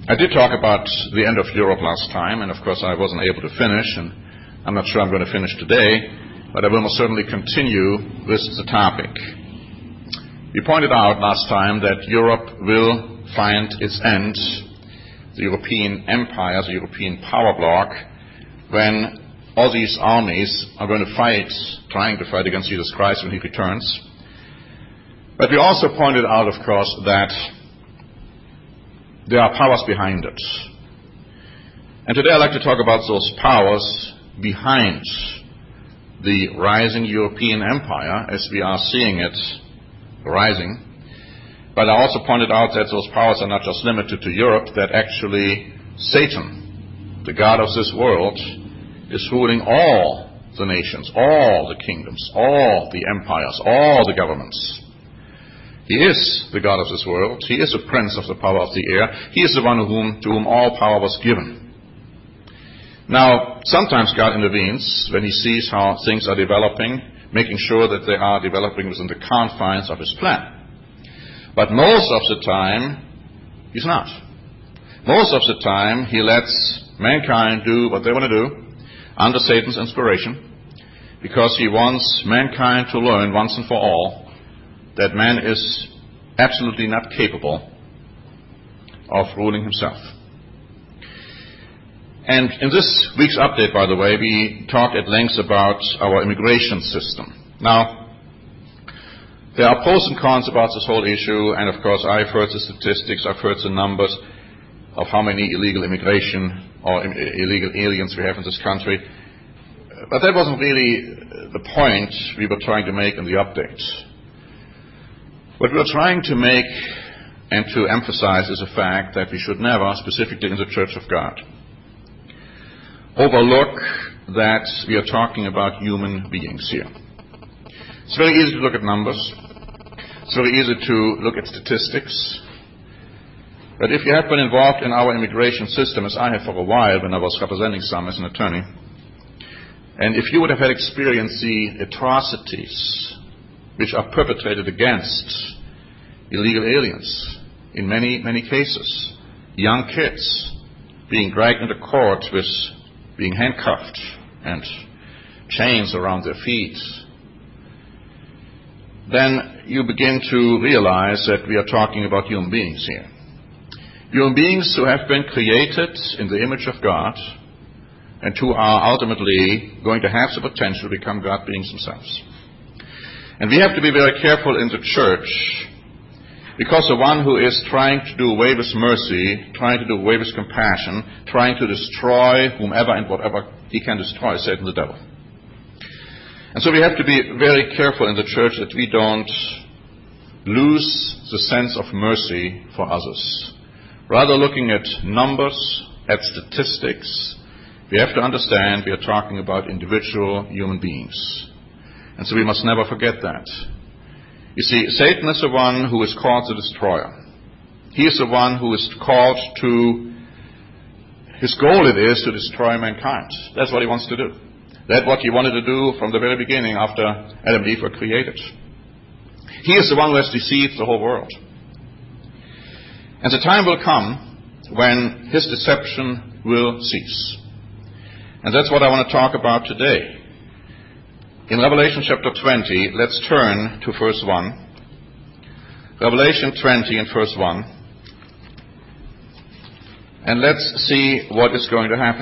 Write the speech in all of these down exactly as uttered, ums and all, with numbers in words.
I did talk about the end of Europe last time, and of course I wasn't able to finish, and I'm not sure I'm going to finish today, but I will most certainly continue with the topic. We pointed out last time that Europe will find its end, the European empire, the European power bloc, when all these armies are going to fight, trying to fight against Jesus Christ when he returns. But we also pointed out, of course, that there are powers behind it. And today I'd like to talk about those powers behind the rising European empire as we are seeing it rising. But I also pointed out that those powers are not just limited to Europe, that actually Satan, the god of this world, is ruling all the nations, all the kingdoms, all the empires, all the governments. He is the god of this world. He is the prince of the power of the air. He is the one to whom, to whom all power was given. Now, sometimes God intervenes when he sees how things are developing, making sure that they are developing within the confines of his plan. But most of the time, he's not. Most of the time, he lets mankind do what they want to do under Satan's inspiration, because he wants mankind to learn once and for all that man is absolutely not capable of ruling himself. And in this week's update, by the way, we talked at length about our immigration system. Now, there are pros and cons about this whole issue, and of course I've heard the statistics, I've heard the numbers of how many illegal immigration or illegal aliens we have in this country. But that wasn't really the point we were trying to make in the update. What we are trying to make and to emphasize is the fact that we should never, specifically in the Church of God, overlook that we are talking about human beings here. It's very easy to look at numbers. It's very easy to look at statistics. But if you have been involved in our immigration system, as I have for a while when I was representing some as an attorney, and if you would have had experienced the atrocities which are perpetrated against illegal aliens in many, many cases, young kids being dragged into court with being handcuffed and chains around their feet, then you begin to realize that we are talking about human beings here. Human beings who have been created in the image of God and who are ultimately going to have the potential to become God beings themselves. And we have to be very careful in the church, because the one who is trying to do away with mercy, trying to do away with compassion, trying to destroy whomever and whatever he can destroy, is Satan the devil. And so we have to be very careful in the church that we don't lose the sense of mercy for others. Rather looking at numbers, at statistics, we have to understand we are talking about individual human beings. And so we must never forget that. You see, Satan is the one who is called the destroyer. He is the one who is called to, his goal it is to destroy mankind. That's what he wants to do. That's what he wanted to do from the very beginning after Adam and Eve were created. He is the one who has deceived the whole world. And the time will come when his deception will cease. And that's what I want to talk about today. In Revelation chapter twenty, let's turn to verse one. Revelation twenty and verse one. And let's see what is going to happen.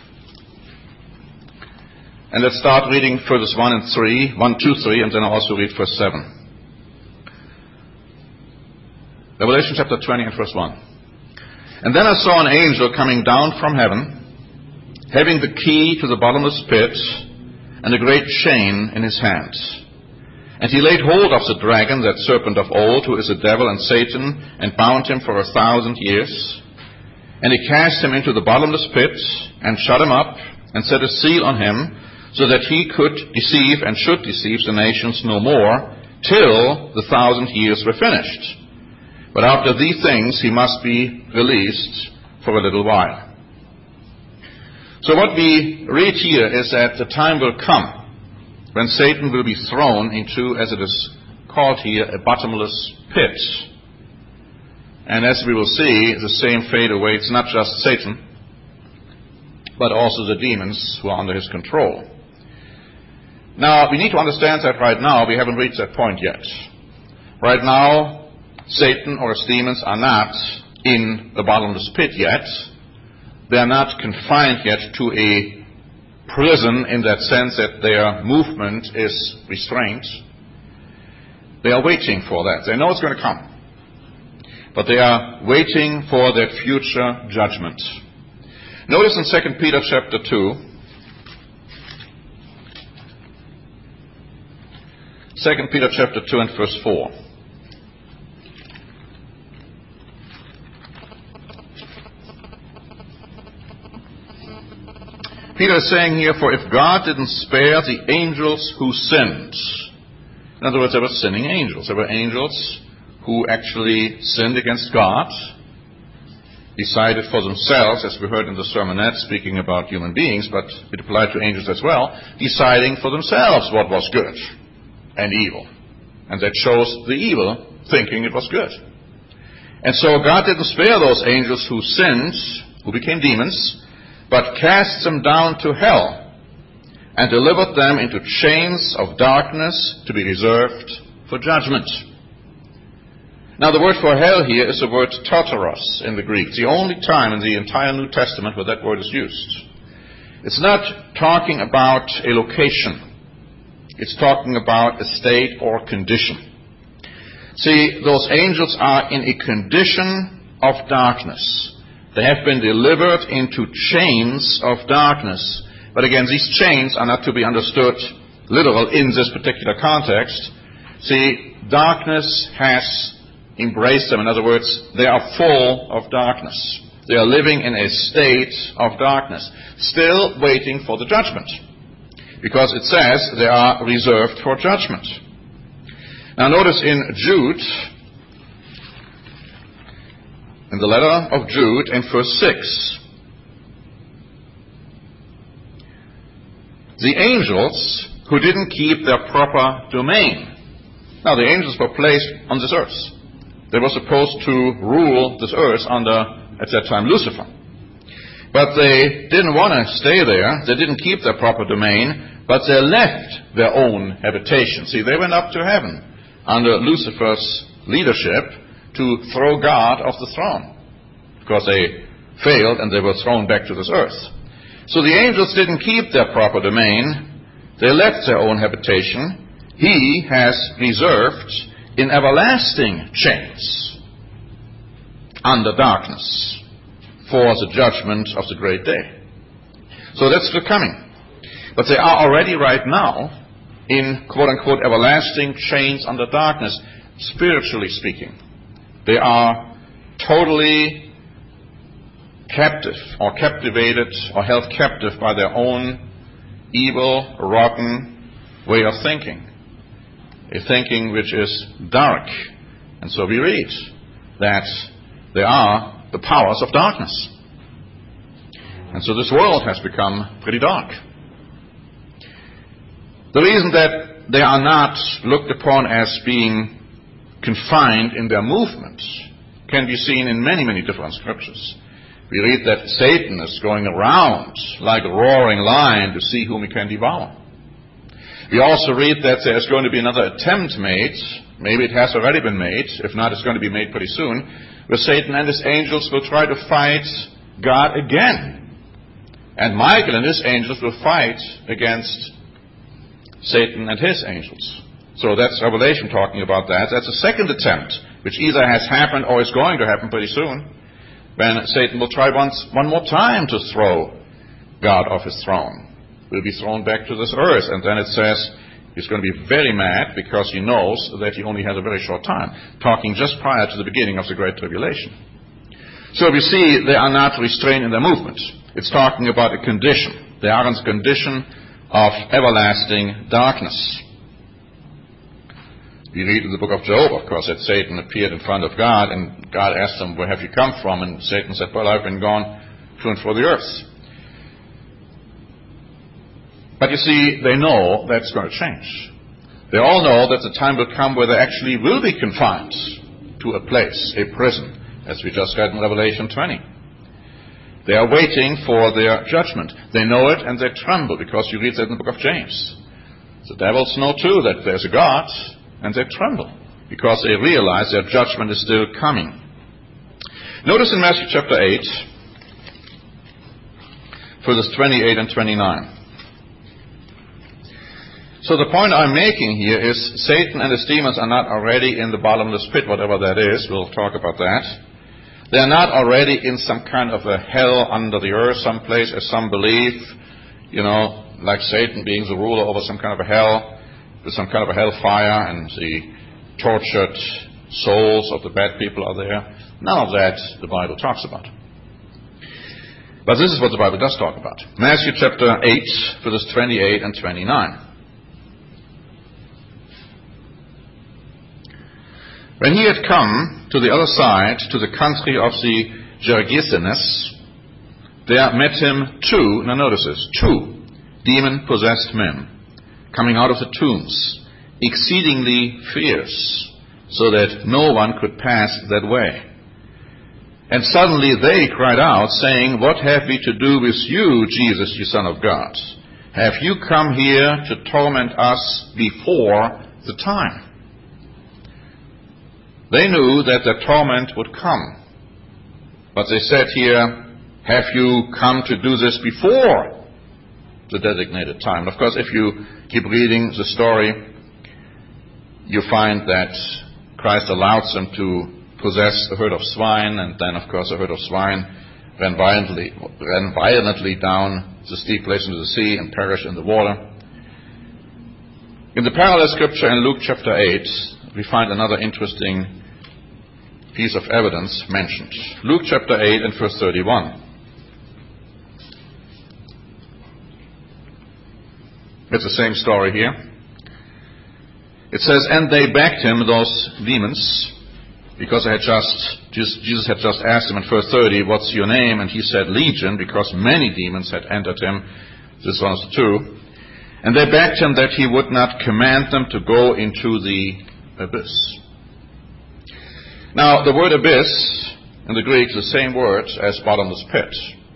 And let's start reading verses one and three, one, two, three, and then I'll also read verse seven. Revelation chapter twenty and verse one. And then I saw an angel coming down from heaven, having the key to the bottomless pit, and a great chain in his hand. And he laid hold of the dragon, that serpent of old, who is the devil and Satan, and bound him for a thousand years. And he cast him into the bottomless pit, and shut him up, and set a seal on him, so that he could deceive and should deceive the nations no more, till the thousand years were finished. But after these things he must be released for a little while. So what we read here is that the time will come when Satan will be thrown into, as it is called here, a bottomless pit. And as we will see, the same fate awaits not just Satan, but also the demons who are under his control. Now, we need to understand that right now we haven't reached that point yet. Right now, Satan or his demons are not in the bottomless pit yet. They are not confined yet to a prison in that sense that their movement is restrained. They are waiting for that. They know it's going to come. But they are waiting for that future judgment. Notice in Second Peter chapter two, Second Peter chapter two and verse four. Peter is saying here, for if God didn't spare the angels who sinned, in other words, there were sinning angels. There were angels who actually sinned against God, decided for themselves, as we heard in the sermonette speaking about human beings, but it applied to angels as well, deciding for themselves what was good and evil. And that shows the evil thinking it was good. And so God didn't spare those angels who sinned, who became demons, but cast them down to hell and delivered them into chains of darkness to be reserved for judgment. Now, the word for hell here is the word tartaros in the Greek. It's the only time in the entire New Testament where that word is used. It's not talking about a location. It's talking about a state or condition. See, those angels are in a condition of darkness. They have been delivered into chains of darkness. But again, these chains are not to be understood literal in this particular context. See, darkness has embraced them. In other words, they are full of darkness. They are living in a state of darkness, still waiting for the judgment, because it says they are reserved for judgment. Now notice in Jude, in the letter of Jude, in verse six, the angels who didn't keep their proper domain. Now the angels were placed on this earth. They were supposed to rule this earth under, at that time, Lucifer. But they didn't want to stay there. They didn't keep their proper domain, but they left their own habitation. See, they went up to heaven under Lucifer's leadership to throw God off the throne, because they failed and they were thrown back to this earth. So the angels didn't keep their proper domain. They left their own habitation. He has reserved in everlasting chains under darkness for the judgment of the great day. So that's the coming. But they are already right now in quote-unquote everlasting chains under darkness, spiritually speaking. They are totally captive or captivated or held captive by their own evil, rotten way of thinking. A thinking which is dark. And so we read that they are the powers of darkness. And so this world has become pretty dark. The reason that they are not looked upon as being confined in their movements can be seen in many, many different scriptures. We read that Satan is going around like a roaring lion to see whom he can devour. We also read that there is going to be another attempt made, maybe it has already been made, if not it's going to be made pretty soon, where Satan and his angels will try to fight God again. And Michael and his angels will fight against Satan and his angels. So that's Revelation talking about that. That's a second attempt, which either has happened or is going to happen pretty soon, when Satan will try once, one more time to throw God off his throne. Will be thrown back to this earth. And then it says he's going to be very mad because he knows that he only has a very short time, talking just prior to the beginning of the Great Tribulation. So we see they are not restrained in their movement. It's talking about a condition. They are in a condition of everlasting darkness. We read in the book of Job, of course, that Satan appeared in front of God, and God asked him, where have you come from? And Satan said, well, I've been gone to and fro the earth. But you see, they know that's going to change. They all know that the time will come where they actually will be confined to a place, a prison, as we just read in Revelation twenty. They are waiting for their judgment. They know it and they tremble, because you read that in the book of James. The devils know too that there's a God, and they tremble, because they realize their judgment is still coming. Notice in Matthew chapter eight, verses twenty-eight and twenty-nine. So the point I'm making here is Satan and his demons are not already in the bottomless pit, whatever that is. We'll talk about that. They're not already in some kind of a hell under the earth someplace, as some believe, you know, like Satan being the ruler over some kind of a hell, with some kind of a hellfire, and the tortured souls of the bad people are there. None of that the Bible talks about. But this is what the Bible does talk about. Matthew chapter eight, verses twenty-eight and twenty-nine. When he had come to the other side, to the country of the Gergesenes, there met him two, now notice this, two demon-possessed men, coming out of the tombs, exceedingly fierce, so that no one could pass that way. And suddenly they cried out, saying, What have we to do with you, Jesus, you Son of God? Have you come here to torment us before the time? They knew that the torment would come. But they said here, have you come to do this before the designated time? And of course, if you keep reading the story, you find that Christ allows them to possess a herd of swine, and then, of course, a herd of swine ran violently, ran violently down the steep place into the sea and perished in the water. In the parallel scripture in Luke chapter eight, we find another interesting piece of evidence mentioned. Luke chapter eight and verse thirty-one. It's the same story here. It says, and they begged him, those demons, because they had just, Jesus had just asked him in verse thirty, what's your name? And he said Legion, because many demons had entered him. This was true. And they begged him that he would not command them to go into the abyss. Now, the word abyss in the Greek is the same word as bottomless pit.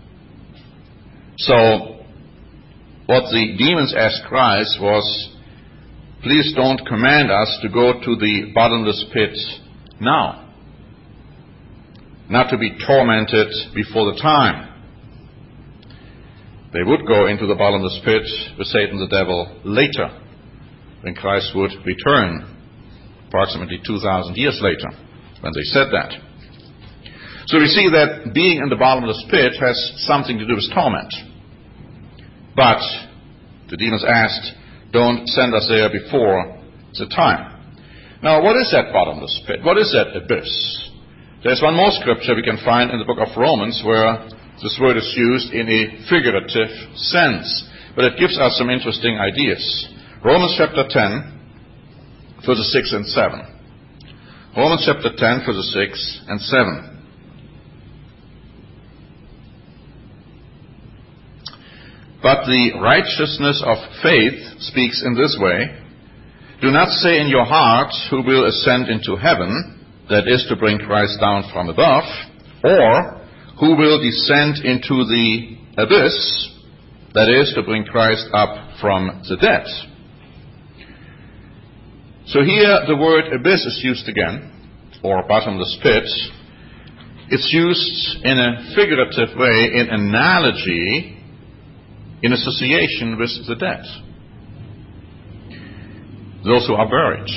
So, what the demons asked Christ was, please don't command us to go to the bottomless pit now, not to be tormented before the time. They would go into the bottomless pit with Satan the devil later, when Christ would return, approximately two thousand years later, when they said that. So we see that being in the bottomless pit has something to do with torment. But the demons asked, don't send us there before the time. Now, what is that bottomless pit? What is that abyss? There's one more scripture we can find in the book of Romans where this word is used in a figurative sense, but it gives us some interesting ideas. Romans chapter ten, verses six and seven. Romans chapter ten, verses six and seven. But the righteousness of faith speaks in this way, do not say in your heart, who will ascend into heaven, that is to bring Christ down from above, or who will descend into the abyss, that is to bring Christ up from the dead. So here the word abyss is used again, or bottomless pit. It's used in a figurative way, in analogy, in association with the dead, those who are buried.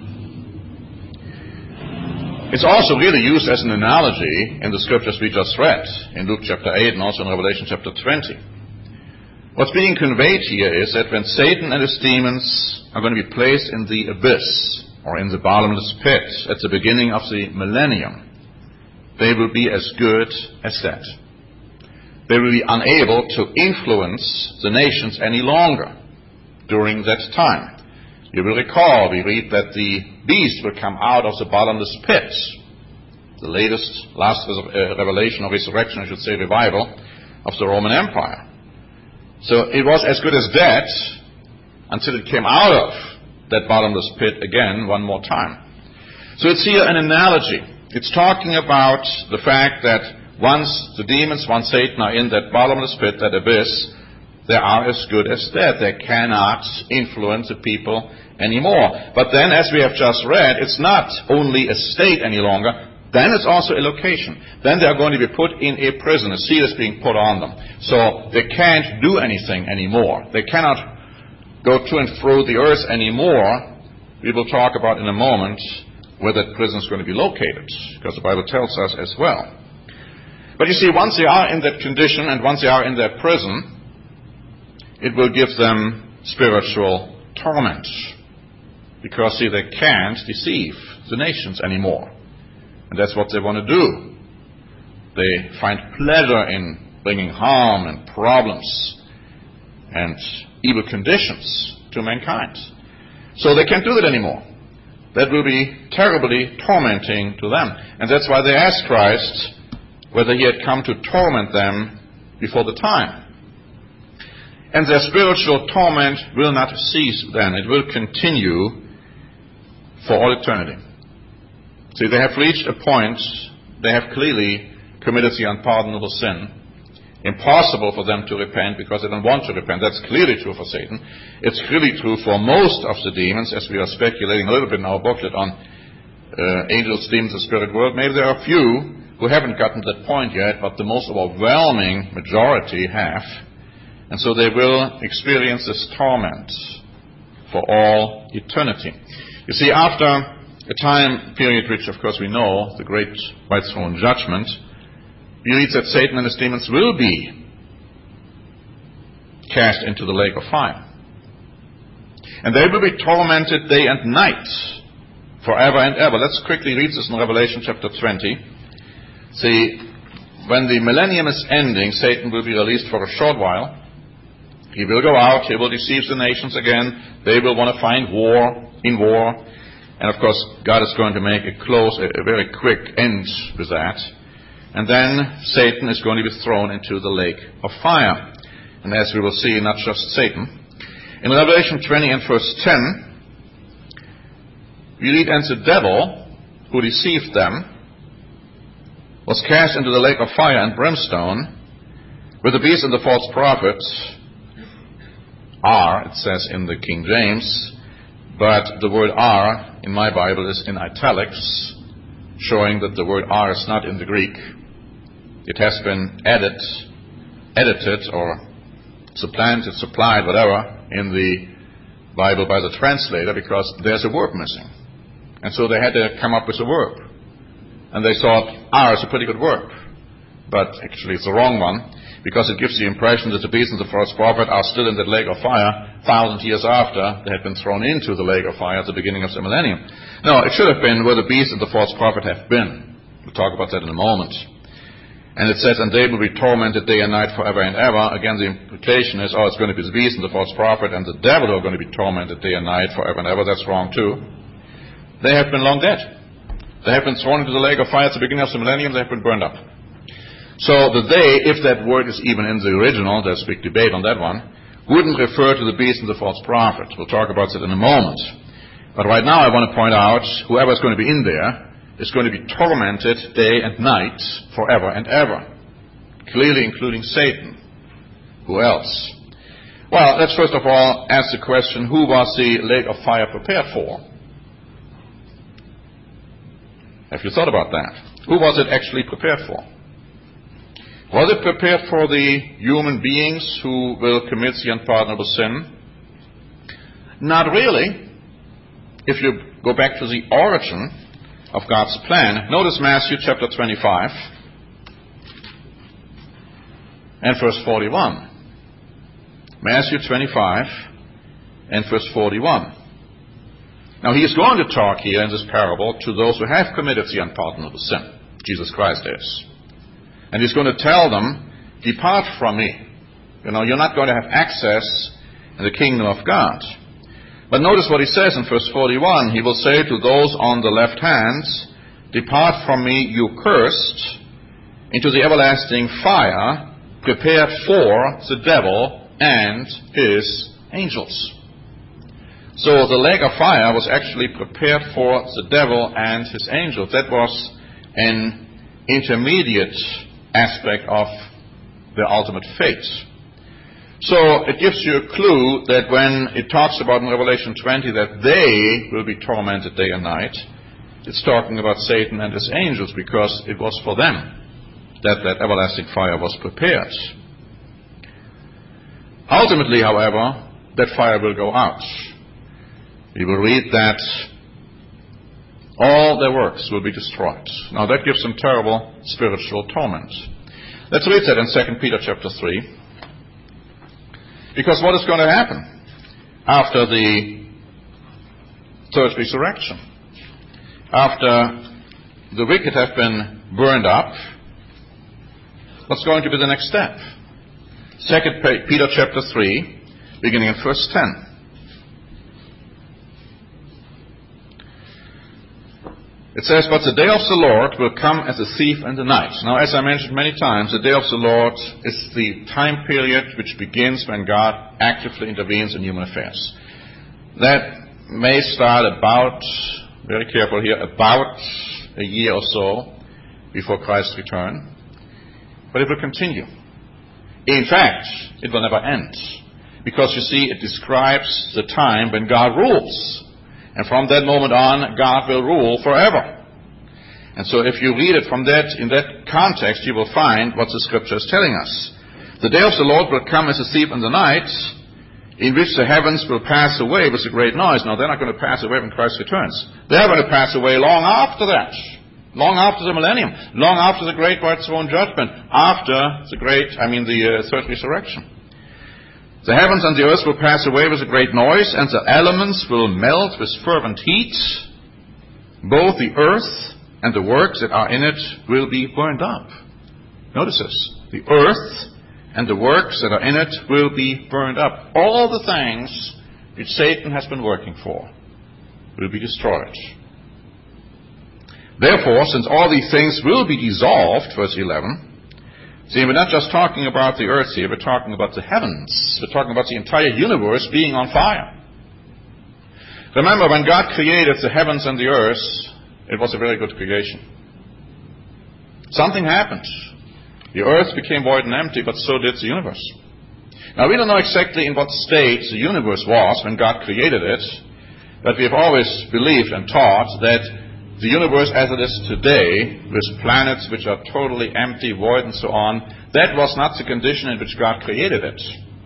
It's also really used as an analogy in the scriptures we just read, in Luke chapter eight and also in Revelation chapter twenty. What's being conveyed here is that when Satan and his demons are going to be placed in the abyss, or in the bottomless pit, at the beginning of the millennium, they will be as good as dead. They will be unable to influence the nations any longer during that time. You will recall, we read that the beast will come out of the bottomless pit. The latest, last uh, revelation or resurrection, I should say, revival of the Roman Empire. So it was as good as dead until it came out of that bottomless pit again one more time. So it's here an analogy. It's talking about the fact that once the demons, once Satan are in that bottomless pit, that abyss, they are as good as dead. They cannot influence the people anymore. But then, as we have just read, it's not only a state any longer. Then it's also a location. Then they are going to be put in a prison. A seal is being put on them. So they can't do anything anymore. They cannot go to and fro the earth anymore. We will talk about in a moment where that prison is going to be located, because the Bible tells us as well. But you see, once they are in that condition and once they are in that prison, it will give them spiritual torment. Because, see, they can't deceive the nations anymore. And that's what they want to do. They find pleasure in bringing harm and problems and evil conditions to mankind. So they can't do that anymore. That will be terribly tormenting to them. And that's why they asked Christ whether he had come to torment them before the time. And their spiritual torment will not cease then. It will continue for all eternity. See, they have reached a point, they have clearly committed the unpardonable sin. Impossible for them to repent because they don't want to repent. That's clearly true for Satan. It's clearly true for most of the demons, as we are speculating a little bit in our booklet on uh, angels, demons, the spirit world. Maybe there are a few who haven't gotten to that point yet, but the most overwhelming majority have. And so they will experience this torment for all eternity. You see, after a time period which, of course, we know, the great white throne judgment, we read that Satan and his demons will be cast into the lake of fire. And they will be tormented day and night, forever and ever. Let's quickly read this in Revelation chapter twenty. See, when the millennium is ending, Satan will be released for a short while. He will go out, he will deceive the nations again. They will want to find war in war. And of course, God is going to make a close, a, a very quick end with that. And then Satan is going to be thrown into the lake of fire. And as we will see, not just Satan. In Revelation twenty and verse ten, we read, "And the devil, who deceived them, was cast into the lake of fire and brimstone, with the beast and the false prophet," are, it says in the King James, but the word "are" in my Bible is in italics, showing that the word "are" is not in the Greek. It has been added, edited, or supplanted, supplied, whatever, in the Bible by the translator, because there's a verb missing. And so they had to come up with a verb. And they thought, "are" is a pretty good verb. But actually it's the wrong one, because it gives the impression that the beast and the false prophet are still in that lake of fire thousand years after they had been thrown into the lake of fire at the beginning of the millennium. No, it should have been where the beast and the false prophet have been. We'll talk about that in a moment. And it says, "And they will be tormented day and night forever and ever." Again, the implication is, oh, it's going to be the beast and the false prophet and the devil who are going to be tormented day and night forever and ever. That's wrong too. They have been long dead. They have been thrown into the lake of fire at the beginning of the millennium. They have been burned up. So the they, if that word is even in the original, there's big debate on that one, wouldn't refer to the beast and the false prophet. We'll talk about that in a moment. But right now I want to point out, whoever is going to be in there is going to be tormented day and night forever and ever. Clearly including Satan. Who else? Well, let's first of all ask the question, who was the lake of fire prepared for? Have you thought about that? Who was it actually prepared for? Was it prepared for the human beings who will commit the unpardonable sin? Not really. If you go back to the origin of God's plan, notice Matthew chapter twenty-five and verse forty-one. Matthew twenty-five and verse forty-one. Now he is going to talk here in this parable to those who have committed the unpardonable sin. Jesus Christ is. And he's going to tell them, "Depart from me. You know, you're not going to have access in the kingdom of God." But notice what he says in verse forty-one. He will say to those on the left hand, "Depart from me, you cursed, into the everlasting fire, prepared for the devil and his angels." So the lake of fire was actually prepared for the devil and his angels. That was an intermediate aspect of their ultimate fate. So it gives you a clue that when it talks about in Revelation twenty that they will be tormented day and night, it's talking about Satan and his angels, because it was for them that that everlasting fire was prepared. Ultimately, however, that fire will go out. We will read that all their works will be destroyed. Now that gives them terrible spiritual torment. Let's read that in Second Peter chapter three. Because what is going to happen after the third resurrection? After the wicked have been burned up, what's going to be the next step? Second Peter chapter three, beginning in verse ten. It says, "But the day of the Lord will come as a thief in the night." Now, as I mentioned many times, the day of the Lord is the time period which begins when God actively intervenes in human affairs. That may start about, very careful here, about a year or so before Christ's return. But it will continue. In fact, it will never end. Because, you see, it describes the time when God rules. And from that moment on, God will rule forever. And so if you read it from that, in that context, you will find what the Scripture is telling us. The day of the Lord will come as a thief in the night, in which the heavens will pass away with a great noise. Now, they're not going to pass away when Christ returns. They're going to pass away long after that. Long after the millennium. Long after the great white throne judgment. After the great, I mean the uh, third resurrection. The heavens and the earth will pass away with a great noise, and the elements will melt with fervent heat. Both the earth and the works that are in it will be burned up. Notice this. The earth and the works that are in it will be burned up. All the things which Satan has been working for will be destroyed. Therefore, since all these things will be dissolved, verse eleven, see, we're not just talking about the earth here, we're talking about the heavens. We're talking about the entire universe being on fire. Remember, when God created the heavens and the earth, it was a very good creation. Something happened. The earth became void and empty, but so did the universe. Now, we don't know exactly in what state the universe was when God created it, but we have always believed and taught that the universe as it is today, with planets which are totally empty, void, and so on, that was not the condition in which God created it.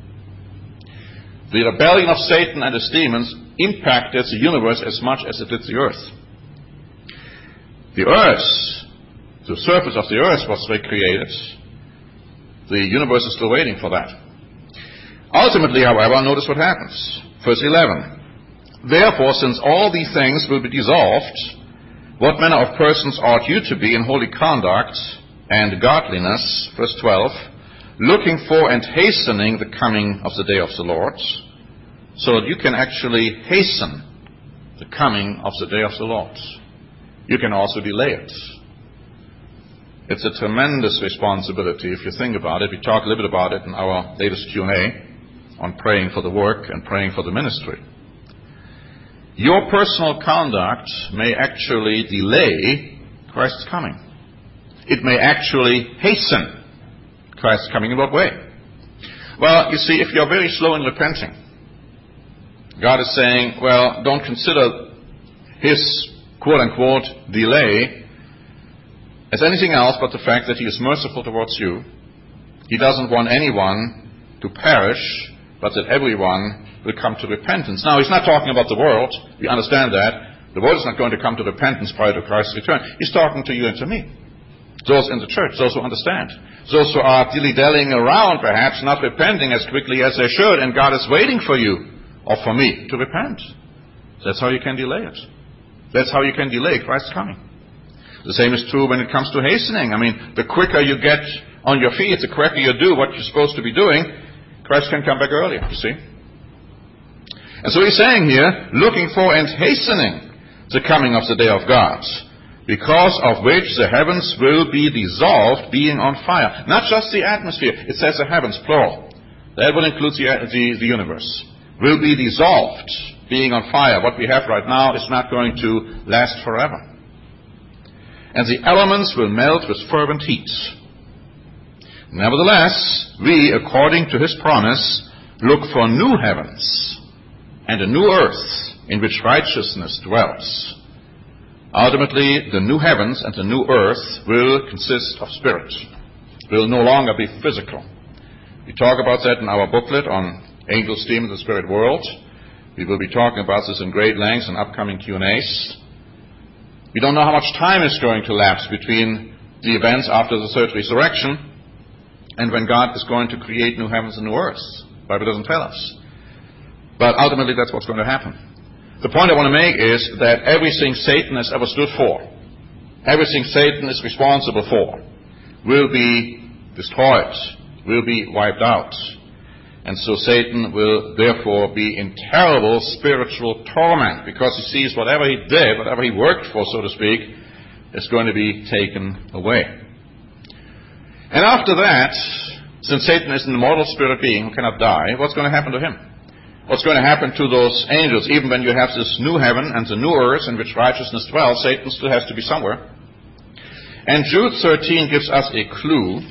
The rebellion of Satan and his demons impacted the universe as much as it did the earth. The earth, the surface of the earth was recreated. The universe is still waiting for that. Ultimately, however, notice what happens. Verse eleven. Therefore, since all these things will be dissolved, what manner of persons ought you to be in holy conduct and godliness, verse twelve, looking for and hastening the coming of the day of the Lord, so that you can actually hasten the coming of the day of the Lord. You can also delay it. It's a tremendous responsibility if you think about it. We talked a little bit about it in our latest Q and A on praying for the work and praying for the ministry. Your personal conduct may actually delay Christ's coming. It may actually hasten Christ's coming. In what way? Well, you see, if you're very slow in repenting, God is saying, well, don't consider his quote-unquote delay as anything else but the fact that he is merciful towards you. He doesn't want anyone to perish, but that everyone will come to repentance. Now, he's not talking about the world. We understand that. The world is not going to come to repentance prior to Christ's return. He's talking to you and to me. Those in the church, those who understand. Those who are dilly-dallying around, perhaps, not repenting as quickly as they should, and God is waiting for you, or for me, to repent. That's how you can delay it. That's how you can delay Christ's coming. The same is true when it comes to hastening. I mean, the quicker you get on your feet, the quicker you do what you're supposed to be doing, Christ can come back earlier, you see. And so he's saying here, looking for and hastening the coming of the day of God, because of which the heavens will be dissolved, being on fire. Not just the atmosphere. It says the heavens, plural. That will include the, the, the universe. Will be dissolved, being on fire. What we have right now is not going to last forever. and the elements will melt with fervent heat. Nevertheless, we, according to his promise, look for new heavens and a new earth in which righteousness dwells. Ultimately, the new heavens and the new earth will consist of spirit, will no longer be physical. We talk about that in our booklet on Angels, Demons, and the Spirit World. We will be talking about this in great length in upcoming Q and A's. We don't know how much time is going to lapse between the events after the third resurrection and when God is going to create new heavens and new earth. The Bible doesn't tell us. But ultimately, that's what's going to happen. The point I want to make is that everything Satan has ever stood for, everything Satan is responsible for, will be destroyed, will be wiped out. And so Satan will therefore be in terrible spiritual torment, because he sees whatever he did, whatever he worked for, so to speak, is going to be taken away. And after that, since Satan is an immortal spirit being who cannot die, what's going to happen to him? What's going to happen to those angels? Even when you have this new heaven and the new earth in which righteousness dwells, Satan still has to be somewhere. And Jude thirteen gives us a clue.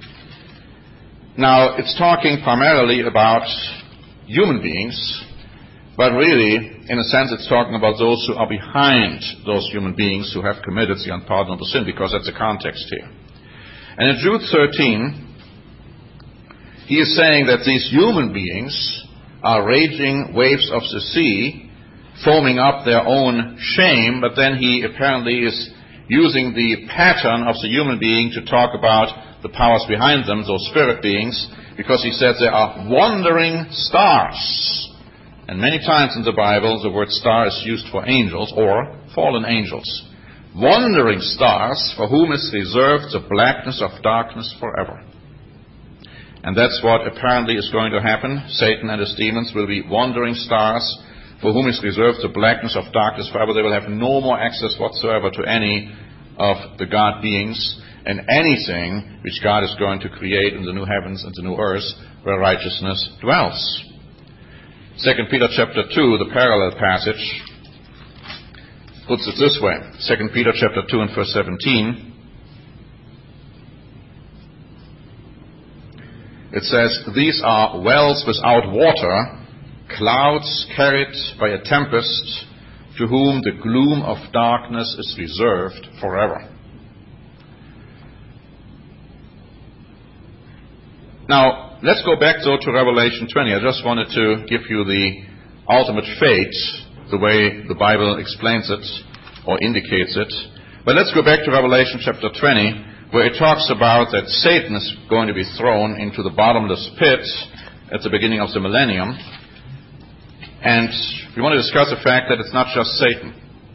Now, it's talking primarily about human beings, but really, in a sense, it's talking about those who are behind those human beings who have committed the unpardonable sin, because that's the context here. And in Jude thirteen, he is saying that these human beings are raging waves of the sea, foaming up their own shame, but then he apparently is using the pattern of the human being to talk about the powers behind them, those spirit beings, because he said they are wandering stars. And many times in the Bible, the word star is used for angels or fallen angels. Wandering stars for whom is reserved the blackness of darkness forever. And that's what apparently is going to happen. Satan and his demons will be wandering stars for whom is reserved the blackness of darkness forever. They will have no more access whatsoever to any of the God beings and anything which God is going to create in the new heavens and the new earth where righteousness dwells. Second Peter chapter two, the parallel passage, puts it this way. Second Peter chapter two and verse seventeen. It says, "These are wells without water, clouds carried by a tempest, to whom the gloom of darkness is reserved forever." Now, let's go back, though, to Revelation twenty. I just wanted to give you the ultimate fate, the way the Bible explains it or indicates it. But let's go back to Revelation chapter twenty, where it talks about that Satan is going to be thrown into the bottomless pit at the beginning of the millennium. And we want to discuss the fact that it's not just Satan,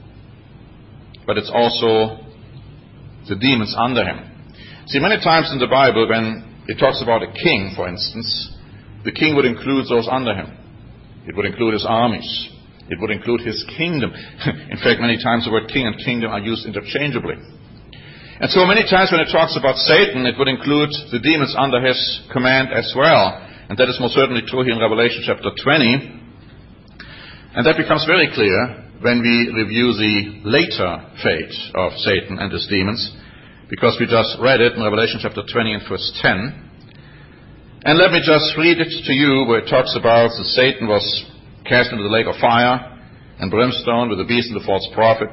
but it's also the demons under him. See, many times in the Bible, when it talks about a king, for instance, the king would include those under him. It would include his armies. It would include his kingdom. In fact, many times the word king and kingdom are used interchangeably. And so many times when it talks about Satan, it would include the demons under his command as well. And that is most certainly true here in Revelation chapter twenty. And that becomes very clear when we review the later fate of Satan and his demons, because we just read it in Revelation chapter twenty and verse ten. And let me just read it to you, where it talks about that Satan was cast into the lake of fire and brimstone with the beast and the false prophet.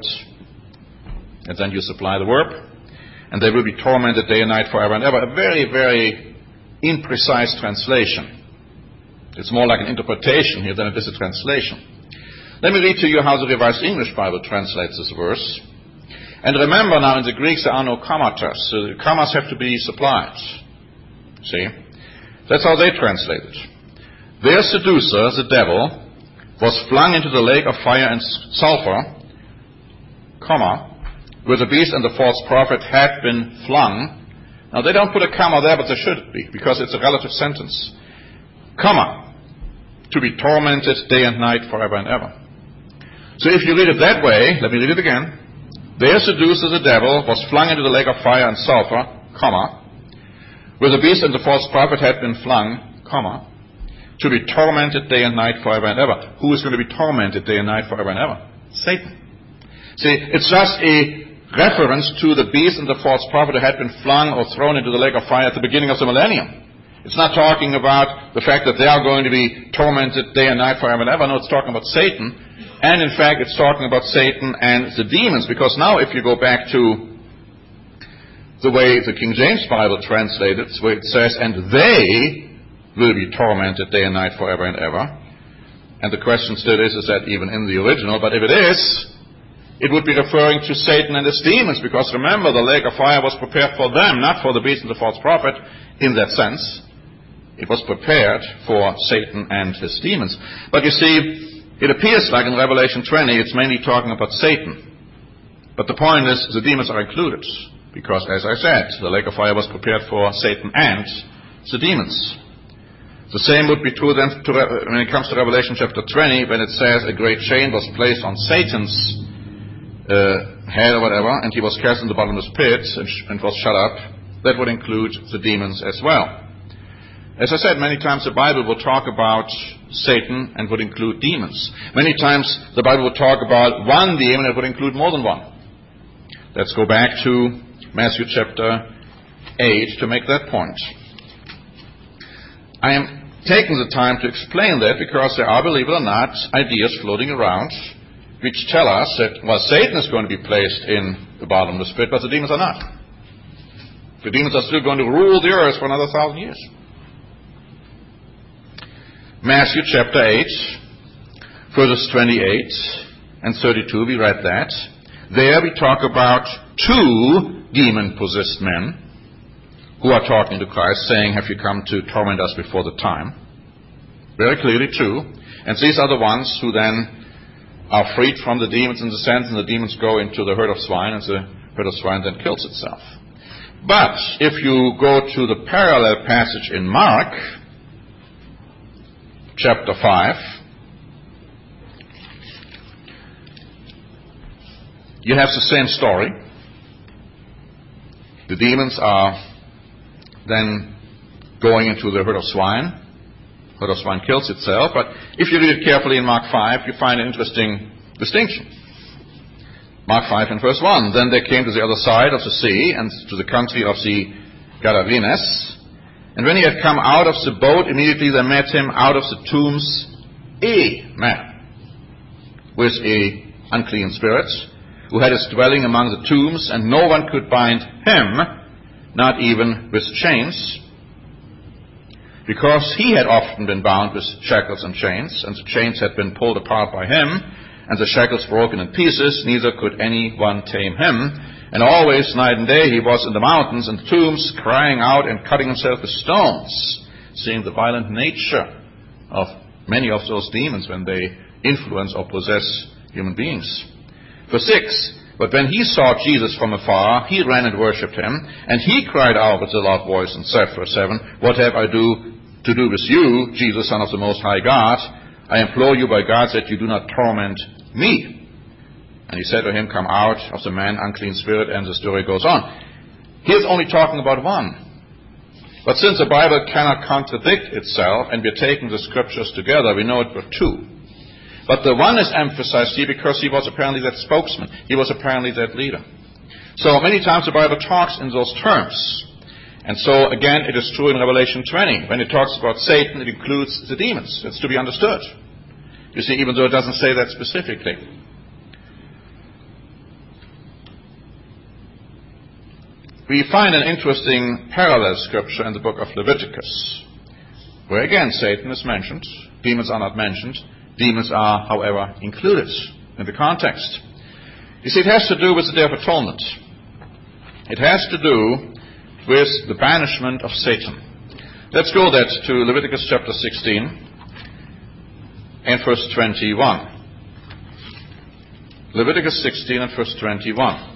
And then you supply the verb. And they will be tormented day and night forever and ever. A very, very imprecise translation. It's more like an interpretation here than it is a translation. Let me read to you how the Revised English Bible translates this verse. And remember now, in the Greek there are no commatas, so the commas have to be supplied. See? That's how they translate it. Their seducer, the devil, was flung into the lake of fire and sulfur, comma, where the beast and the false prophet had been flung. Now they don't put a comma there, but there should be, because it's a relative sentence. Comma, to be tormented day and night forever and ever. So if you read it that way, let me read it again. Their seducer, the devil, was flung into the lake of fire and sulfur, comma, where the beast and the false prophet had been flung, comma, to be tormented day and night forever and ever. Who is going to be tormented day and night forever and ever? Satan. See, it's just a reference to the beast and the false prophet who had been flung or thrown into the lake of fire at the beginning of the millennium. It's not talking about the fact that they are going to be tormented day and night forever and ever. No, it's talking about Satan. And in fact, it's talking about Satan and the demons, because now if you go back to the way the King James Bible translated, where it says, and they will be tormented day and night forever and ever. And the question still is, is that even in the original? But if it is, it would be referring to Satan and his demons, because remember, the lake of fire was prepared for them, not for the beast and the false prophet in that sense. It was prepared for Satan and his demons. But you see, it appears like in Revelation twenty, it's mainly talking about Satan. But the point is, the demons are included, because, as I said, the lake of fire was prepared for Satan and the demons. The same would be true then to, when it comes to Revelation chapter twenty, when it says a great chain was placed on Satan's uh, head or whatever, and he was cast in the bottomless pit and, sh- and was shut up. That would include the demons as well. As I said, many times the Bible will talk about Satan and would include demons. Many times the Bible will talk about one demon that would include more than one. Let's go back to Matthew chapter eight to make that point. I am taking the time to explain that because there are, believe it or not, ideas floating around which tell us that, well, Satan is going to be placed in the bottomless pit, but the demons are not. The demons are still going to rule the earth for another thousand years. Matthew chapter eight, verses twenty-eight and thirty-two, we read that. There we talk about two demon-possessed men who are talking to Christ, saying, have you come to torment us before the time? Very clearly two. And these are the ones who then are freed from the demons in the sense, and the demons go into the herd of swine, and the herd of swine then kills itself. But if you go to the parallel passage in Mark chapter five, you have the same story. The demons are then going into the herd of swine. Herd of swine kills itself. But if you read it carefully in Mark five, you find an interesting distinction. Mark five and verse one. Then they came to the other side of the sea and to the country of the Gadarenes. And when he had come out of the boat, immediately there met him out of the tombs a man with a unclean spirit, who had his dwelling among the tombs, and no one could bind him, not even with chains, because he had often been bound with shackles and chains, and the chains had been pulled apart by him, and the shackles broken in pieces, neither could any one tame him. And always, night and day, he was in the mountains and tombs, crying out and cutting himself with stones, seeing the violent nature of many of those demons when they influence or possess human beings. Verse six, but when he saw Jesus from afar, he ran and worshipped him, and he cried out with a loud voice and said, verse seven, what have I do to do with you, Jesus, Son of the Most High God? I implore you by God that you do not torment me. And he said to him, come out of the man, unclean spirit, and the story goes on. Here's only talking about one. But since the Bible cannot contradict itself, and we're taking the scriptures together, we know it were two. But the one is emphasized here because he was apparently that spokesman. He was apparently that leader. So many times the Bible talks in those terms. And so, again, it is true in Revelation twenty. When it talks about Satan, it includes the demons. It's to be understood. You see, even though it doesn't say that specifically. We find an interesting parallel scripture in the book of Leviticus, where again Satan is mentioned. Demons are not mentioned. Demons are, however, included in the context. You see, it has to do with the Day of Atonement. It has to do with the banishment of Satan. Let's go that to Leviticus chapter sixteen and verse twenty-one. Leviticus sixteen and verse twenty-one.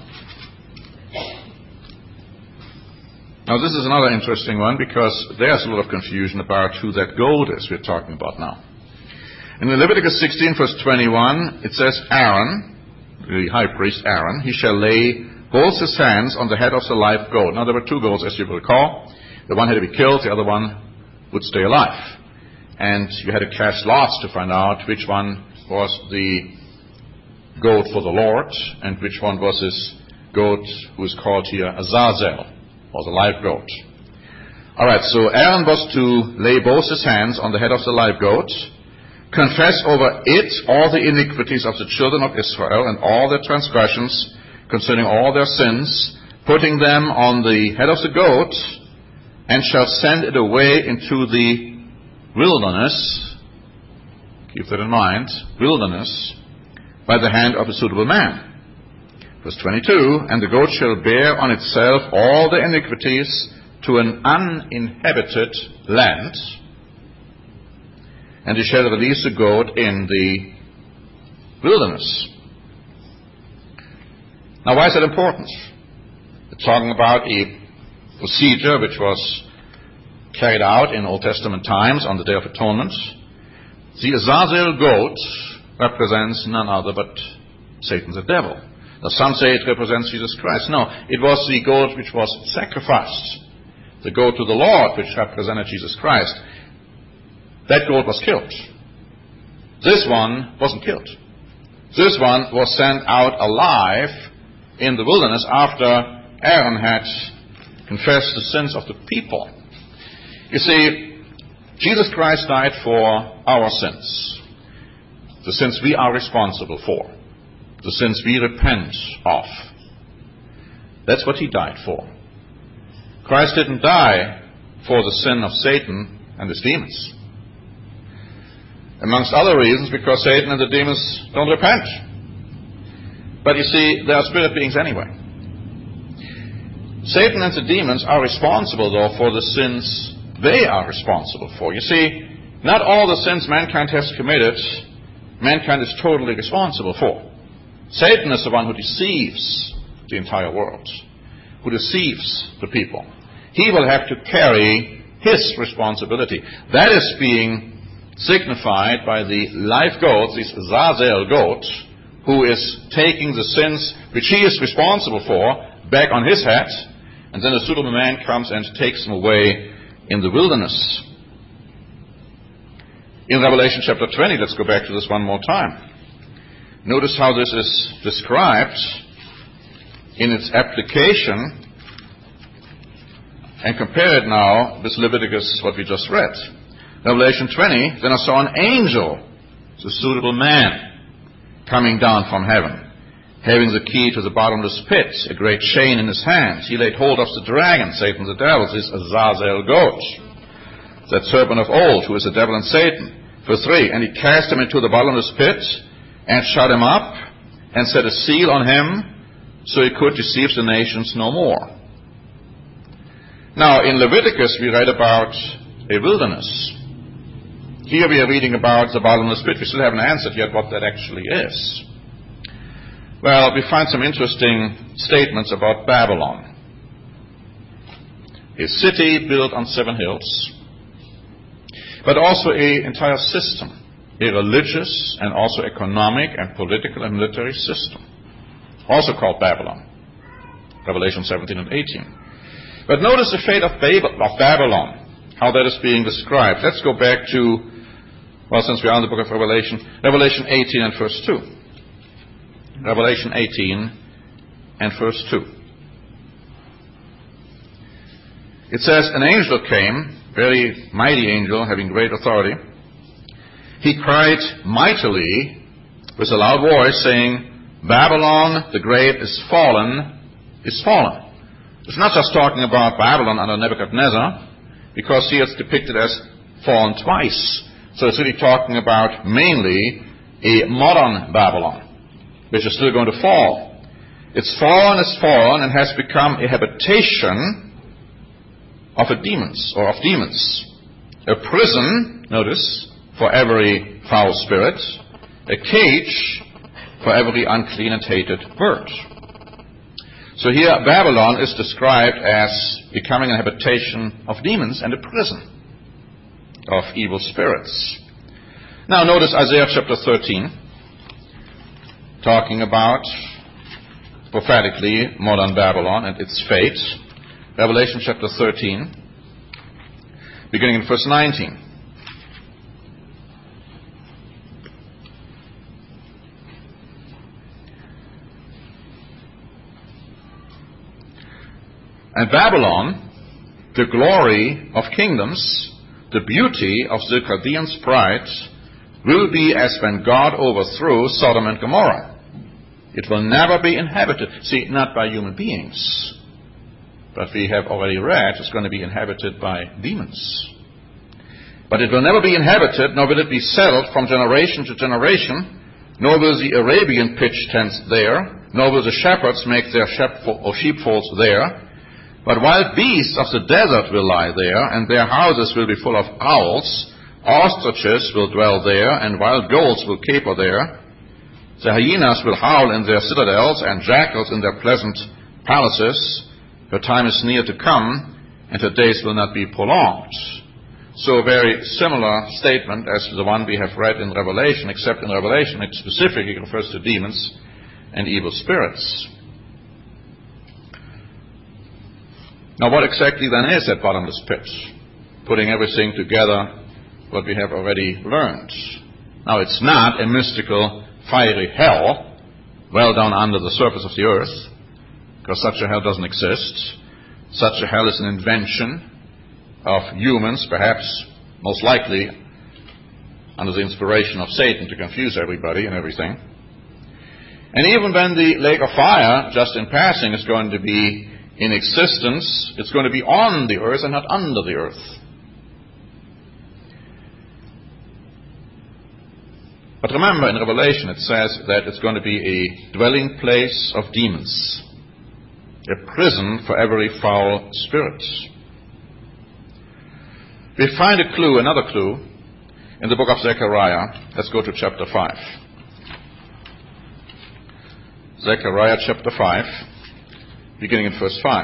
Now this is another interesting one because there's a lot of confusion about who that goat is we're talking about now. In Leviticus sixteen verse twenty-one, it says, Aaron, the high priest Aaron, he shall lay both his hands on the head of the live goat. Now there were two goats, as you will recall. The one had to be killed, the other one would stay alive. And you had to cast lots to find out which one was the goat for the Lord and which one was his goat who is called here Azazel, or the live goat. All right, so Aaron was to lay both his hands on the head of the live goat, confess over it all the iniquities of the children of Israel and all their transgressions concerning all their sins, putting them on the head of the goat, and shall send it away into the wilderness, keep that in mind, wilderness, by the hand of a suitable man. Verse twenty-two, and the goat shall bear on itself all the iniquities to an uninhabited land, and he shall release the goat in the wilderness. Now, why is that important? It's talking about a procedure which was carried out in Old Testament times on the Day of Atonement. The Azazel goat represents none other but Satan the devil. Now, some say it represents Jesus Christ. No, it was the goat which was sacrificed, the goat to the Lord, which represented Jesus Christ. That goat was killed. This one wasn't killed. This one was sent out alive in the wilderness after Aaron had confessed the sins of the people. You see, Jesus Christ died for our sins, the sins we are responsible for, the sins we repent of. That's what he died for. Christ didn't die for the sin of Satan and his demons. Amongst other reasons, because Satan and the demons don't repent. But you see, they are spirit beings anyway. Satan and the demons are responsible, though, for the sins they are responsible for. You see, not all the sins mankind has committed, mankind is totally responsible for. Satan is the one who deceives the entire world, who deceives the people. He will have to carry his responsibility. That is being signified by the live goat, this Azazel goat, who is taking the sins which he is responsible for back on his head, and then a suitable man comes and takes them away in the wilderness. In Revelation chapter twenty, let's go back to this one more time. Notice how this is described in its application, and compare it now with Leviticus, what we just read. Revelation twenty, then I saw an angel, the suitable man, coming down from heaven, having the key to the bottomless pit, a great chain in his hand. He laid hold of the dragon, Satan the devil, this Azazel goat, that serpent of old, who is the devil and Satan. Verse three, and he cast him into the bottomless pit, and shut him up, and set a seal on him, so he could deceive the nations no more. Now, in Leviticus, we read about a wilderness. Here we are reading about the bottomless pit. We still haven't answered yet what that actually is. Well, we find some interesting statements about Babylon. A city built on seven hills, but also an entire system, a religious and also economic and political and military system, also called Babylon. Revelation seventeen and eighteen. But notice the fate of Babylon, how that is being described. Let's go back to, well, since we are in the book of Revelation, Revelation eighteen and verse two. Revelation eighteen and verse two. It says, an angel came, very mighty angel, having great authority. He cried mightily with a loud voice, saying, Babylon the great is fallen, is fallen. It's not just talking about Babylon under Nebuchadnezzar, because here it's depicted as fallen twice. So it's really talking about mainly a modern Babylon, which is still going to fall. It's fallen, is fallen, and has become a habitation of a demons, or of demons. A prison, notice, for every foul spirit, a cage for every unclean and hated bird. So here Babylon is described as becoming a habitation of demons and a prison of evil spirits. Now notice Isaiah chapter thirteen, talking about prophetically modern Babylon and its fate. Revelation chapter thirteen, beginning in verse nineteen. And Babylon, the glory of kingdoms, the beauty of the Chaldeans' pride, will be as when God overthrew Sodom and Gomorrah. It will never be inhabited. See, not by human beings, but we have already read it's going to be inhabited by demons. But it will never be inhabited, nor will it be settled from generation to generation, nor will the Arabian pitch tents there, nor will the shepherds make their sheepfolds there. But wild beasts of the desert will lie there, and their houses will be full of owls. Ostriches will dwell there, and wild goats will caper there. The hyenas will howl in their citadels, and jackals in their pleasant palaces. Her time is near to come, and her days will not be prolonged. So a very similar statement as the one we have read in Revelation, except in Revelation it specifically refers to demons and evil spirits. Now what exactly then is that bottomless pit? Putting everything together, what we have already learned. Now it's not a mystical, fiery hell well down under the surface of the earth, because such a hell doesn't exist. Such a hell is an invention of humans, perhaps most likely under the inspiration of Satan to confuse everybody and everything. And even when the lake of fire, just in passing, is going to be in existence, it's going to be on the earth and not under the earth. But remember, in Revelation it says that it's going to be a dwelling place of demons, a prison for every foul spirit. We find a clue, another clue, in the book of Zechariah. Let's go to chapter five. Zechariah chapter five, beginning in verse five.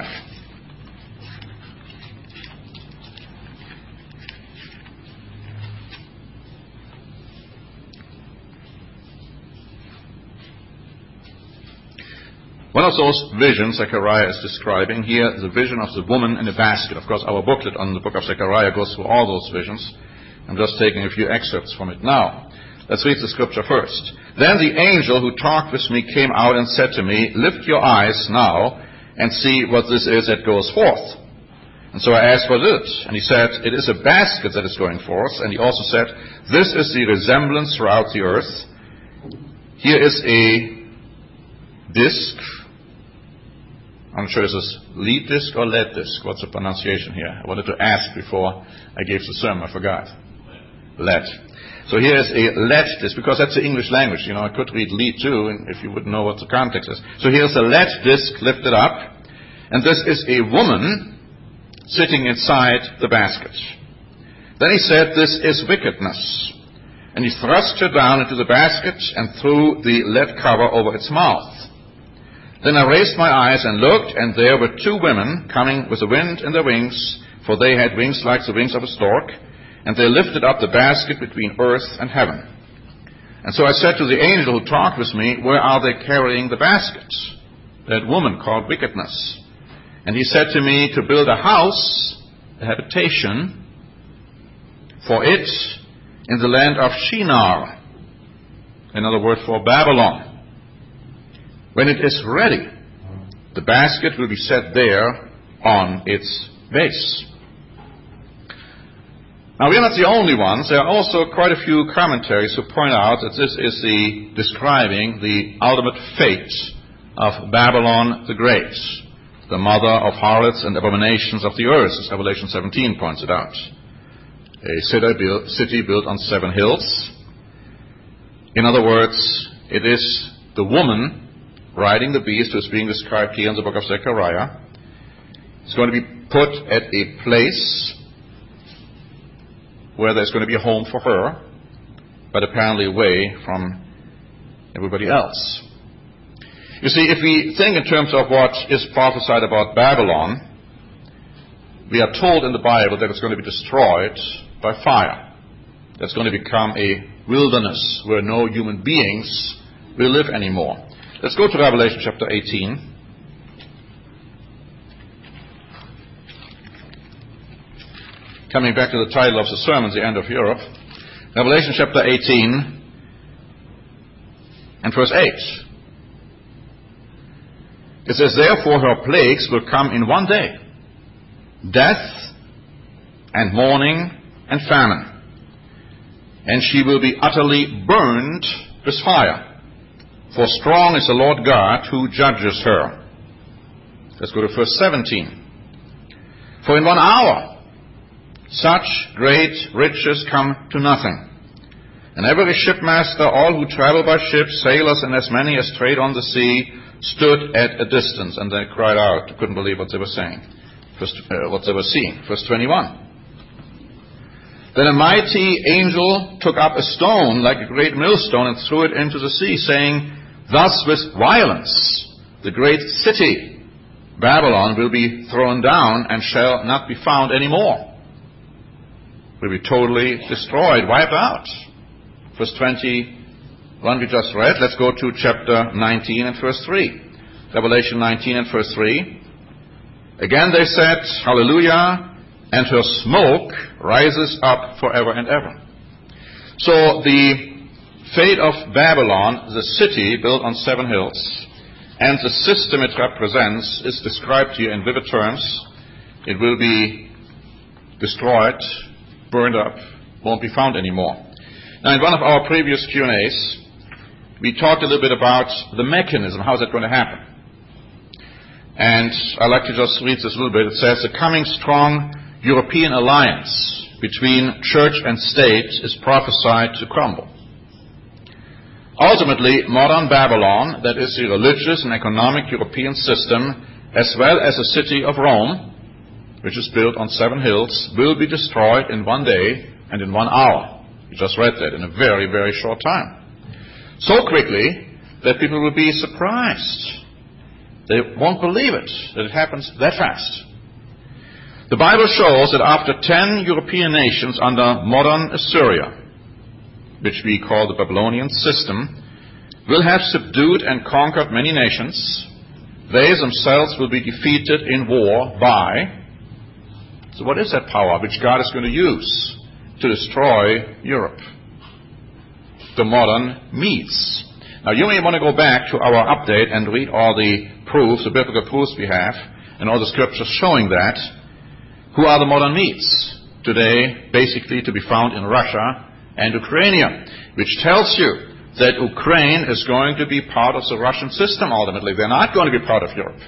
One of those visions Zechariah is describing here is the vision of the woman in a basket. Of course, our booklet on the book of Zechariah goes through all those visions. I'm just taking a few excerpts from it now. Let's read the scripture first. Then the angel who talked with me came out and said to me, "Lift your eyes now and see what this is that goes forth." And so I asked, "What is it?" And he said, "It is a basket that is going forth." And he also said, "This is the resemblance throughout the earth. Here is a disc." I'm not sure is this lead disc or lead disc. What's the pronunciation here? I wanted to ask before I gave the sermon. I forgot. Lead. So here is a lead disc, because that's the English language. You know, I could read lead too, and if you wouldn't know what the context is. So here's a lead disc lifted up, and this is a woman sitting inside the basket. Then he said, "This is wickedness." And he thrust her down into the basket and threw the lead cover over its mouth. Then I raised my eyes and looked, and there were two women coming with the wind in their wings, for they had wings like the wings of a stork, and they lifted up the basket between earth and heaven. And so I said to the angel who talked with me, "Where are they carrying the basket?" That woman called wickedness. And he said to me, "To build a house, a habitation, for it in the land of Shinar," another word for Babylon. "When it is ready, the basket will be set there on its base." Now, we are not the only ones. There are also quite a few commentaries who point out that this is the describing the ultimate fate of Babylon the Great, the mother of harlots and abominations of the earth, as Revelation seventeen points it out. A city built on seven hills. In other words, it is the woman riding the beast who is being described here in the book of Zechariah. It's going to be put at a place where there's going to be a home for her, but apparently away from everybody else. You see, if we think in terms of what is prophesied about Babylon, we are told in the Bible that it's going to be destroyed by fire. That's going to become a wilderness where no human beings will live anymore. Let's go to Revelation chapter eighteen. Coming back to the title of the sermon, The End of Europe. Revelation chapter eighteen and verse eight. It says, "Therefore her plagues will come in one day, death and mourning and famine. And she will be utterly burned with fire. For strong is the Lord God who judges her. Let's go to verse seventeen. For in one hour such great riches come to nothing. And every shipmaster, all who travel by ship, sailors, and as many as trade on the sea, stood at a distance, and they cried out. Couldn't believe what they were saying, Verse, uh, what they were seeing. Verse twenty-one. Then a mighty angel took up a stone like a great millstone and threw it into the sea, saying, Thus with violence the great city Babylon will be thrown down and shall not be found any more. Will be totally destroyed, wiped out. Verse twenty-one we just read. Let's go to chapter nineteen and verse three. Revelation nineteen and verse three. Again they said, Hallelujah, and her smoke rises up forever and ever. So the fate of Babylon, the city built on seven hills, and the system it represents is described here in vivid terms. It will be destroyed, burned up, won't be found anymore. Now, in one of our previous Q and A's, we talked a little bit about the mechanism. How is that going to happen? And I'd like to just read this a little bit. It says, the coming strong European alliance between church and state is prophesied to crumble. Ultimately, modern Babylon, that is the religious and economic European system, as well as the city of Rome, which is built on seven hills, will be destroyed in one day and in one hour. We just read that in a very, very short time. So quickly that people will be surprised. They won't believe it, that it happens that fast. The Bible shows that after ten European nations under modern Assyria, which we call the Babylonian system, will have subdued and conquered many nations, they themselves will be defeated in war by... So what is that power which God is going to use to destroy Europe? The modern Medes. Now you may want to go back to our update and read all the proofs, the biblical proofs we have, and all the scriptures showing that. Who are the modern Medes? Today, basically to be found in Russia and Ukraine, which tells you that Ukraine is going to be part of the Russian system ultimately. They're not going to be part of Europe.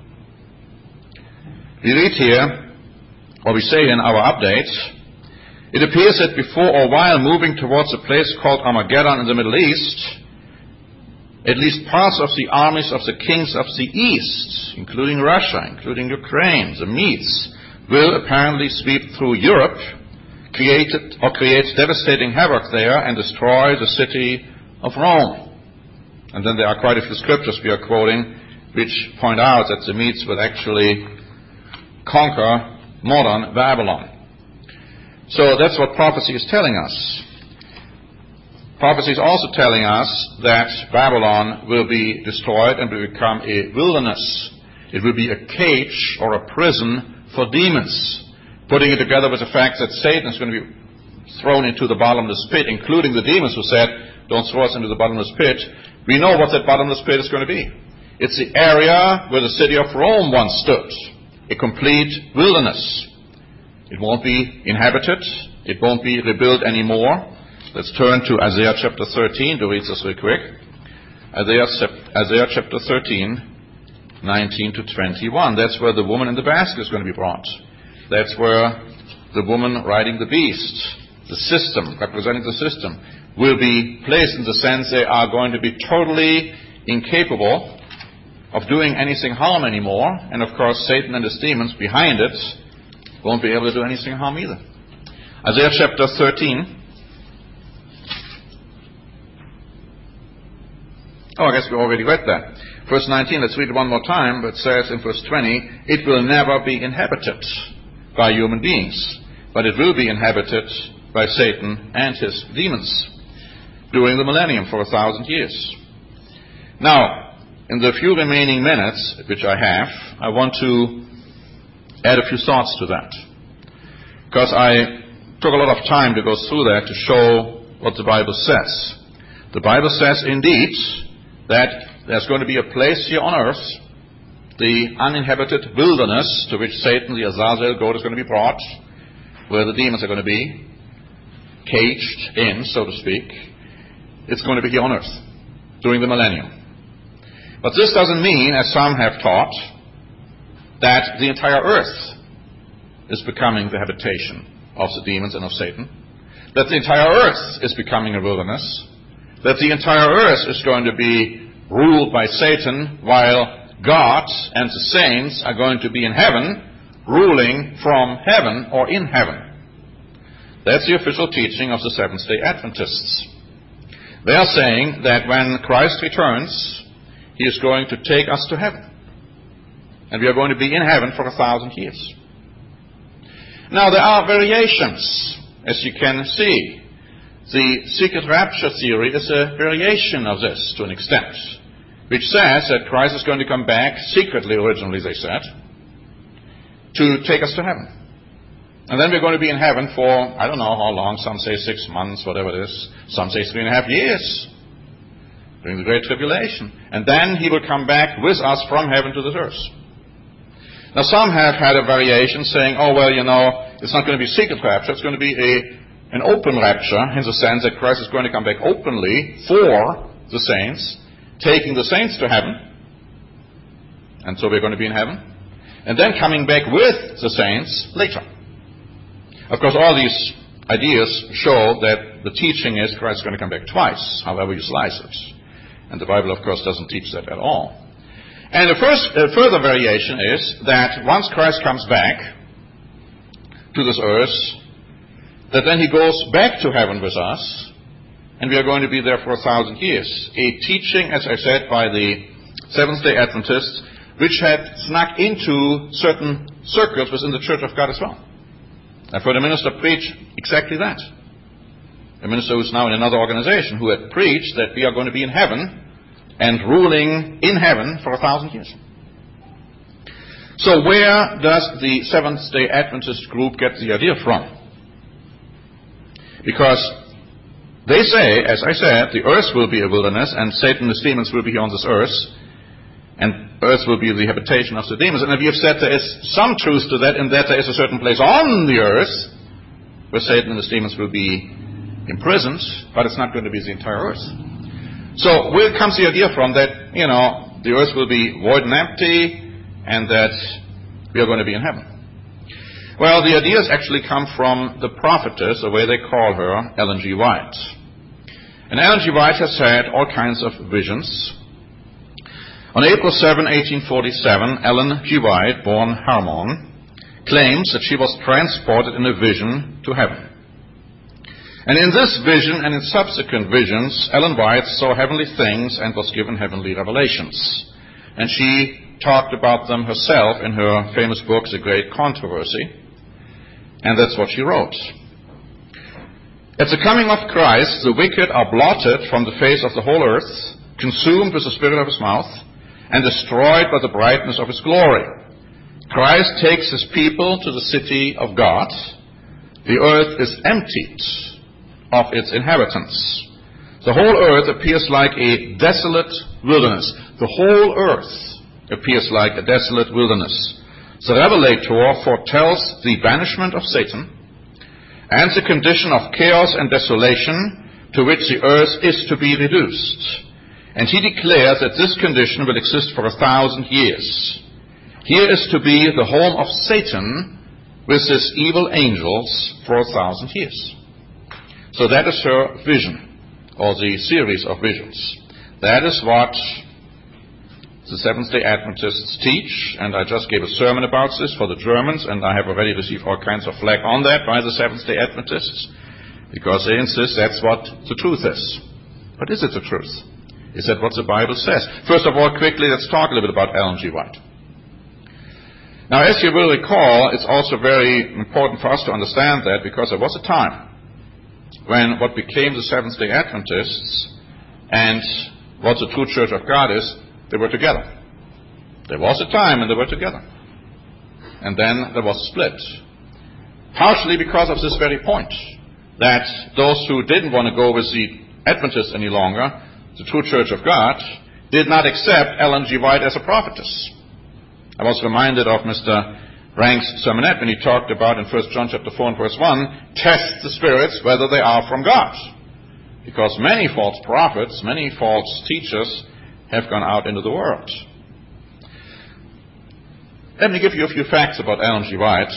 We read here, or we say in our update, it appears that before or while moving towards a place called Armageddon in the Middle East, at least parts of the armies of the kings of the East, including Russia, including Ukraine, the Medes, will apparently sweep through Europe, create or create devastating havoc there, and destroy the city of Rome. And then there are quite a few scriptures we are quoting which point out that the Medes will actually conquer modern Babylon. So that's what prophecy is telling us. Prophecy is also telling us that Babylon will be destroyed and will become a wilderness. It will be a cage or a prison for demons. Putting it together with the fact that Satan is going to be thrown into the bottomless pit, including the demons who said, don't throw us into the bottomless pit. We know what that bottomless pit is going to be. It's the area where the city of Rome once stood. A complete wilderness. It won't be inhabited. It won't be rebuilt anymore. Let's turn to Isaiah chapter thirteen to read this real quick. Isaiah, Isaiah chapter thirteen, nineteen to twenty-one. That's where the woman in the basket is going to be brought. That's where the woman riding the beast, the system, representing the system, will be placed in the sense they are going to be totally incapable of doing anything harm anymore. And of course, Satan and his demons behind it won't be able to do anything harm either. Isaiah chapter thirteen. Oh, I guess we already read that. Verse nineteen, let's read it one more time. But it says in verse twenty, it will never be inhabited by human beings, but it will be inhabited by Satan and his demons during the millennium for a thousand years. Now, in the few remaining minutes which I have, I want to add a few thoughts to that, because I took a lot of time to go through that to show what the Bible says. The Bible says indeed that there's going to be a place here on earth the uninhabited wilderness to which Satan, the Azazel goat, is going to be brought, where the demons are going to be caged in, so to speak. It's going to be here on earth during the millennium. But this doesn't mean, as some have taught, that the entire earth is becoming the habitation of the demons and of Satan, that the entire earth is becoming a wilderness, that the entire earth is going to be ruled by Satan while God and the saints are going to be in heaven, ruling from heaven or in heaven. That's the official teaching of the Seventh-day Adventists. They are saying that when Christ returns, He is going to take us to heaven. And we are going to be in heaven for a thousand years. Now, there are variations, as you can see. The secret rapture theory is a variation of this to an extent, which says that Christ is going to come back secretly, originally they said, to take us to heaven. And then we're going to be in heaven for, I don't know how long, some say six months, whatever it is. Some say three and a half years, during the Great Tribulation. And then He will come back with us from heaven to this earth. Now, some have had a variation saying, oh, well, you know, it's not going to be secret rapture, it's going to be a, an open rapture, in the sense that Christ is going to come back openly for the saints, taking the saints to heaven, and so we're going to be in heaven, and then coming back with the saints later. Of course, all these ideas show that the teaching is Christ is going to come back twice, however you slice it. And the Bible, of course, doesn't teach that at all. And the first, uh, further variation is that once Christ comes back to this earth, that then He goes back to heaven with us, and we are going to be there for a thousand years. A teaching, as I said, by the Seventh-day Adventists, which had snuck into certain circles within the Church of God as well. I've heard a minister preach exactly that. A minister who's now in another organization who had preached that we are going to be in heaven and ruling in heaven for a thousand years. So where does the Seventh-day Adventist group get the idea from? Because they say, as I said, the earth will be a wilderness and Satan and his demons will be here on this earth, and earth will be the habitation of the demons. And we have said there is some truth to that, in that there is a certain place on the earth where Satan and his demons will be imprisoned, but it's not going to be the entire earth. So where comes the idea from that, you know, the earth will be void and empty, and that we are going to be in heaven? Well, the ideas actually come from the prophetess, the way they call her, Ellen G. White. And Ellen G. White has had all kinds of visions. On April seventh, eighteen forty-seven, Ellen G. White, born Harmon, claims that she was transported in a vision to heaven. And in this vision and in subsequent visions, Ellen White saw heavenly things and was given heavenly revelations. And she talked about them herself in her famous book, The Great Controversy. And that's what she wrote. At the coming of Christ, the wicked are blotted from the face of the whole earth, consumed with the spirit of His mouth, and destroyed by the brightness of His glory. Christ takes His people to the city of God. The earth is emptied of its inhabitants. The whole earth appears like a desolate wilderness. The whole earth appears like a desolate wilderness. The Revelator foretells the banishment of Satan and the condition of chaos and desolation to which the earth is to be reduced. And he declares that this condition will exist for a thousand years. Here is to be the home of Satan with his evil angels for a thousand years. So that is her vision, or the series of visions. That is what the Seventh-day Adventists teach, and I just gave a sermon about this for the Germans, and I have already received all kinds of flack on that by the Seventh-day Adventists, because they insist that's what the truth is. But is it the truth? Is that what the Bible says? First of all, quickly, let's talk a little bit about Ellen G. White. Now, as you will recall, it's also very important for us to understand that, because there was a time when what became the Seventh-day Adventists and what the true Church of God is, they were together. There was a time when they were together. And then there was a split. Partially because of this very point, that those who didn't want to go with the Adventists any longer, the true Church of God, did not accept Ellen G. White as a prophetess. I was reminded of Mister Rank's sermonette when he talked about in First John chapter four and verse one, test the spirits whether they are from God. Because many false prophets, many false teachers have gone out into the world. Let me give you a few facts about Ellen G. White,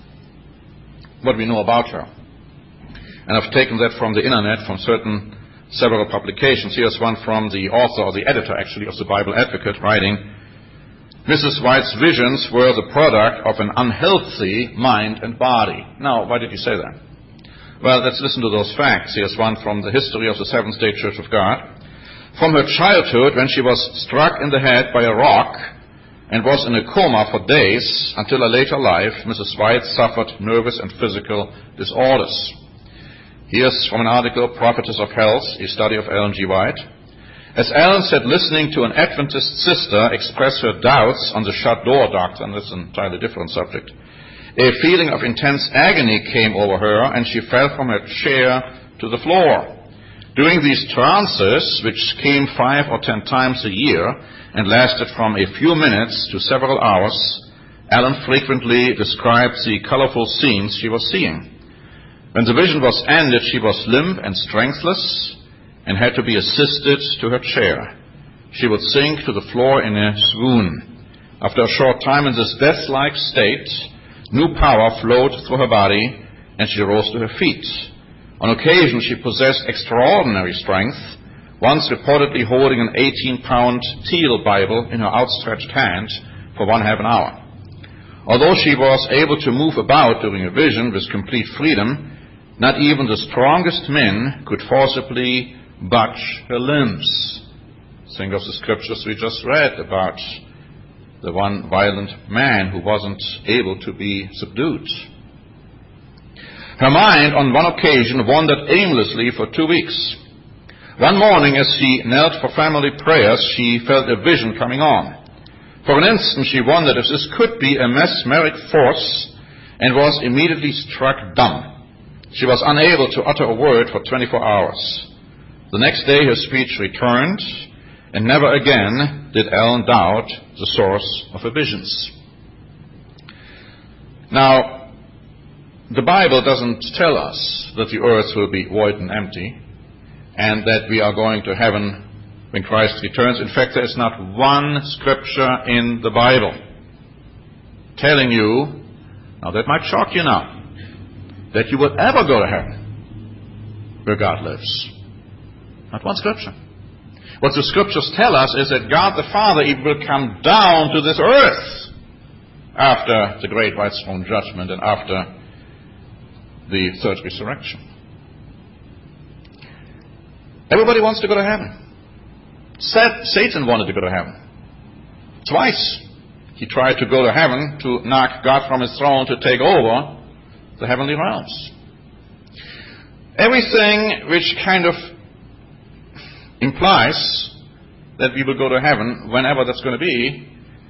what we know about her. And I've taken that from the internet, from certain, several publications. Here's one from the author, or the editor actually, of the Bible Advocate, writing, Missus White's visions were the product of an unhealthy mind and body. Now, why did he say that? Well, let's listen to those facts. Here's one from the history of the Seventh-day Church of God. From her childhood, when she was struck in the head by a rock and was in a coma for days until her later life, Missus White suffered nervous and physical disorders. Here's from an article, Prophetess of Health, a study of Ellen G. White. As Ellen said, listening to an Adventist sister express her doubts on the shut door doctrine, that's an entirely different subject, a feeling of intense agony came over her and she fell from her chair to the floor. During these trances, which came five or ten times a year and lasted from a few minutes to several hours, Ellen frequently described the colorful scenes she was seeing. When the vision was ended, she was limp and strengthless and had to be assisted to her chair. She would sink to the floor in a swoon. After a short time in this death-like state, new power flowed through her body and she rose to her feet. On occasion, she possessed extraordinary strength, once reportedly holding an eighteen-pound Teal Bible in her outstretched hand for one half an hour. Although she was able to move about during a vision with complete freedom, not even the strongest men could forcibly budge her limbs. Think of the scriptures we just read about the one violent man who wasn't able to be subdued. Her mind, on one occasion, wandered aimlessly for two weeks. One morning, as she knelt for family prayers, she felt a vision coming on. For an instant, she wondered if this could be a mesmeric force and was immediately struck dumb. She was unable to utter a word for twenty-four hours. The next day her speech returned, and never again did Ellen doubt the source of her visions. Now, the Bible doesn't tell us that the earth will be void and empty, and that we are going to heaven when Christ returns. In fact, there is not one scripture in the Bible telling you, now that might shock you now, that you will ever go to heaven where God lives. Not one scripture. What the scriptures tell us is that God the Father even will come down to this earth after the great white throne judgment and after the third resurrection. Everybody wants to go to heaven. Satan wanted to go to heaven. Twice he tried to go to heaven to knock God from his throne to take over the heavenly realms. Everything which kind of implies that we will go to heaven, whenever that's going to be,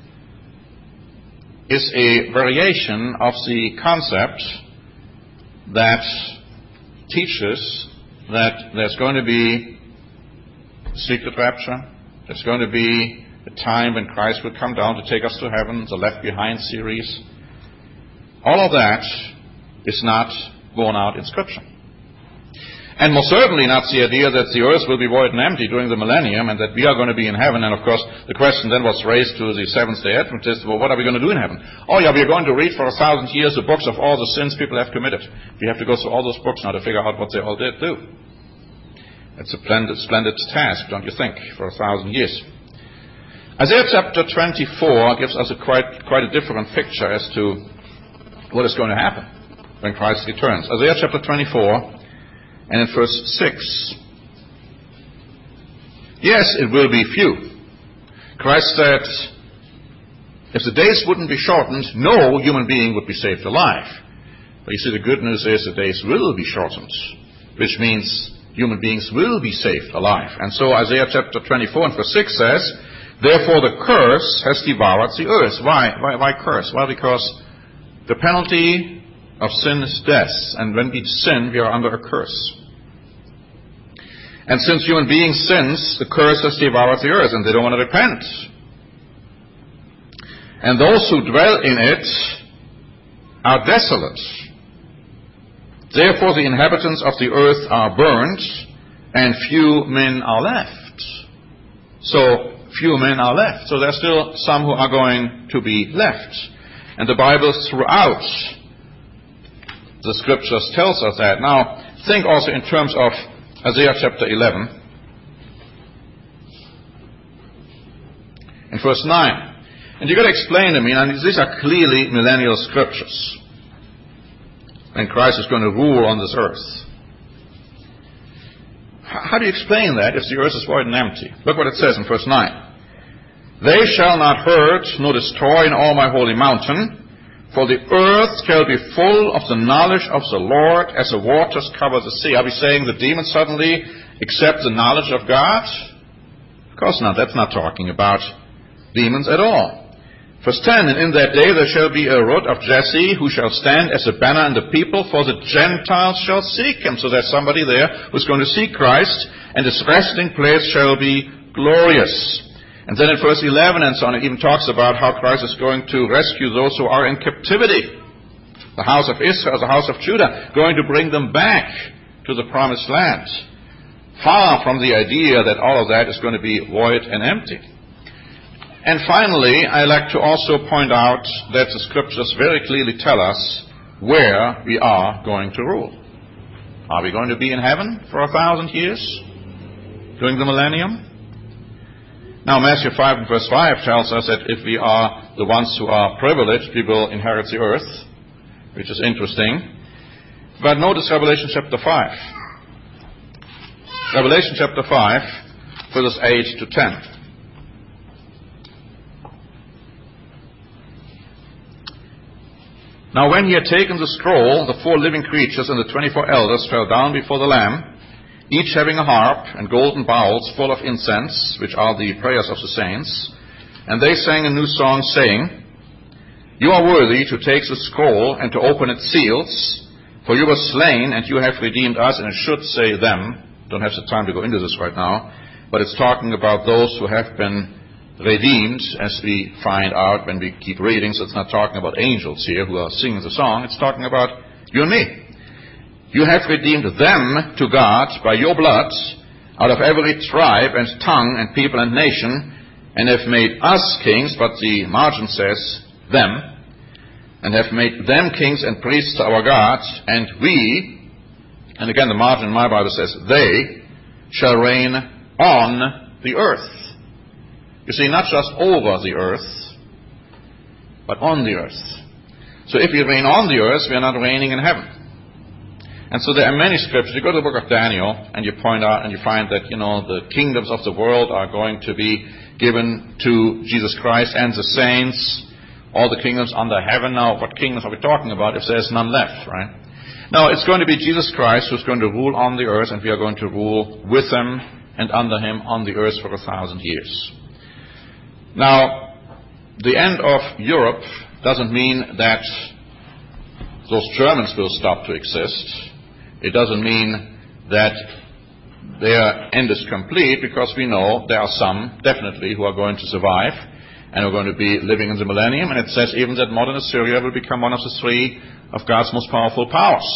is a variation of the concept that teaches that there's going to be a secret rapture, there's going to be a time when Christ will come down to take us to heaven, the Left Behind series. All of that is not borne out in Scripture. And most certainly not the idea that the earth will be void and empty during the millennium and that we are going to be in heaven. And of course, the question then was raised to the Seventh-day Adventists, well, what are we going to do in heaven? Oh yeah, we are going to read for a thousand years the books of all the sins people have committed. We have to go through all those books now to figure out what they all did do. It's a splendid, splendid task, don't you think, for a thousand years. Isaiah chapter twenty-four gives us a quite, quite a different picture as to what is going to happen when Christ returns. Isaiah chapter twenty-four, and in verse six. Yes, it will be few. Christ said, if the days wouldn't be shortened, no human being would be saved alive. But you see, the good news is the days will be shortened, which means human beings will be saved alive. And so Isaiah chapter twenty-four and verse six says, therefore the curse has devoured the earth. Why? Why, why curse? Well, because the penalty of sin is death, and when we sin, we are under a curse. And since human beings sin, the curse has devoured the earth, and they don't want to repent. and those who dwell in it are desolate. Therefore the inhabitants of the earth are burned, and few men are left. So, few men are left. So there are still some who are going to be left. And the Bible throughout the Scriptures tells us that. Now, think also in terms of Isaiah chapter eleven. In verse nine. And you've got to explain to me, and these are clearly millennial Scriptures. And Christ is going to rule on this earth. How do you explain that if the earth is void and empty? Look what it says in verse nine. They shall not hurt nor destroy in all my holy mountain, for the earth shall be full of the knowledge of the Lord as the waters cover the sea. Are we saying the demons suddenly accept the knowledge of God? Of course not. That's not talking about demons at all. Verse ten, and in that day there shall be a root of Jesse who shall stand as a banner in the people, for the Gentiles shall seek him. So there's somebody there who's going to seek Christ, and his resting place shall be glorious. And then in verse eleven and so on, it even talks about how Christ is going to rescue those who are in captivity. The house of Israel, the house of Judah, going to bring them back to the promised land. Far from the idea that all of that is going to be void and empty. And finally, I like to also point out that the Scriptures very clearly tell us where we are going to rule. Are we going to be in heaven for a thousand years during the millennium? Now, Matthew five and verse five tells us that if we are the ones who are privileged, we will inherit the earth, which is interesting. But notice Revelation chapter five. Revelation chapter five, verses eight to ten. Now when he had taken the scroll, the four living creatures and the twenty-four elders fell down before the Lamb, each having a harp and golden bowls full of incense, which are the prayers of the saints. And they sang a new song, saying, You are worthy to take the scroll and to open its seals, for you were slain and you have redeemed us. And it should say them. Don't have the time to go into this right now. But it's talking about those who have been redeemed, as we find out when we keep reading. So it's not talking about angels here who are singing the song. It's talking about you and me. You have redeemed them to God by your blood out of every tribe and tongue and people and nation, and have made us kings, but the margin says them, and have made them kings and priests to our God, and we, and again the margin in my Bible says they, shall reign on the earth. You see, not just over the earth, but on the earth. So if we reign on the earth, we are not reigning in heaven. And so there are many scriptures. You go to the book of Daniel, and you point out, and you find that, you know, the kingdoms of the world are going to be given to Jesus Christ and the saints. All the kingdoms under heaven. Now, what kingdoms are we talking about if there's none left, right? Now, it's going to be Jesus Christ who's going to rule on the earth, and we are going to rule with him and under him on the earth for a thousand years. Now, the end of Europe doesn't mean that those Germans will stop to exist. It doesn't mean that their end is complete, because we know there are some, definitely, who are going to survive and are going to be living in the millennium. And it says even that modern Assyria will become one of the three of God's most powerful powers.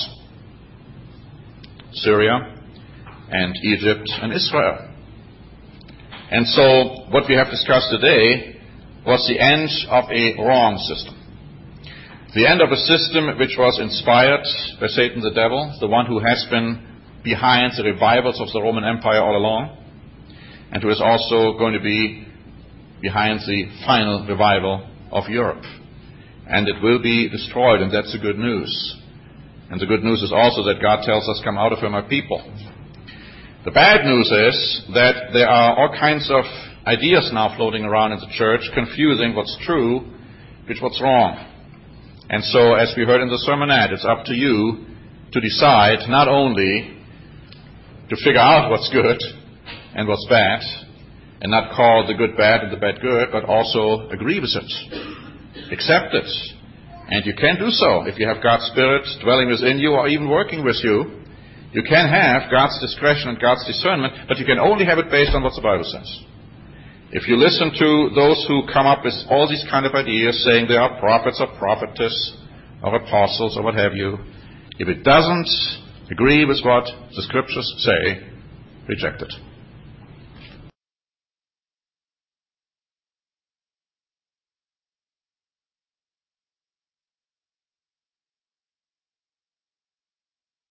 Syria and Egypt and Israel. And so what we have discussed today was the end of a wrong system. The end of a system which was inspired by Satan the devil, the one who has been behind the revivals of the Roman Empire all along, and who is also going to be behind the final revival of Europe. And it will be destroyed, and that's the good news. And the good news is also that God tells us, come out of her, my people. The bad news is that there are all kinds of ideas now floating around in the church, confusing what's true with what's wrong. And so, as we heard in the sermonette, it's up to you to decide not only to figure out what's good and what's bad, and not call the good bad and the bad good, but also agree with it. Accept it. And you can do so if you have God's Spirit dwelling within you or even working with you. You can have God's discretion and God's discernment, but you can only have it based on what the Bible says. If you listen to those who come up with all these kind of ideas, saying they are prophets or prophetess or apostles or what have you, if it doesn't agree with what the Scriptures say, reject it.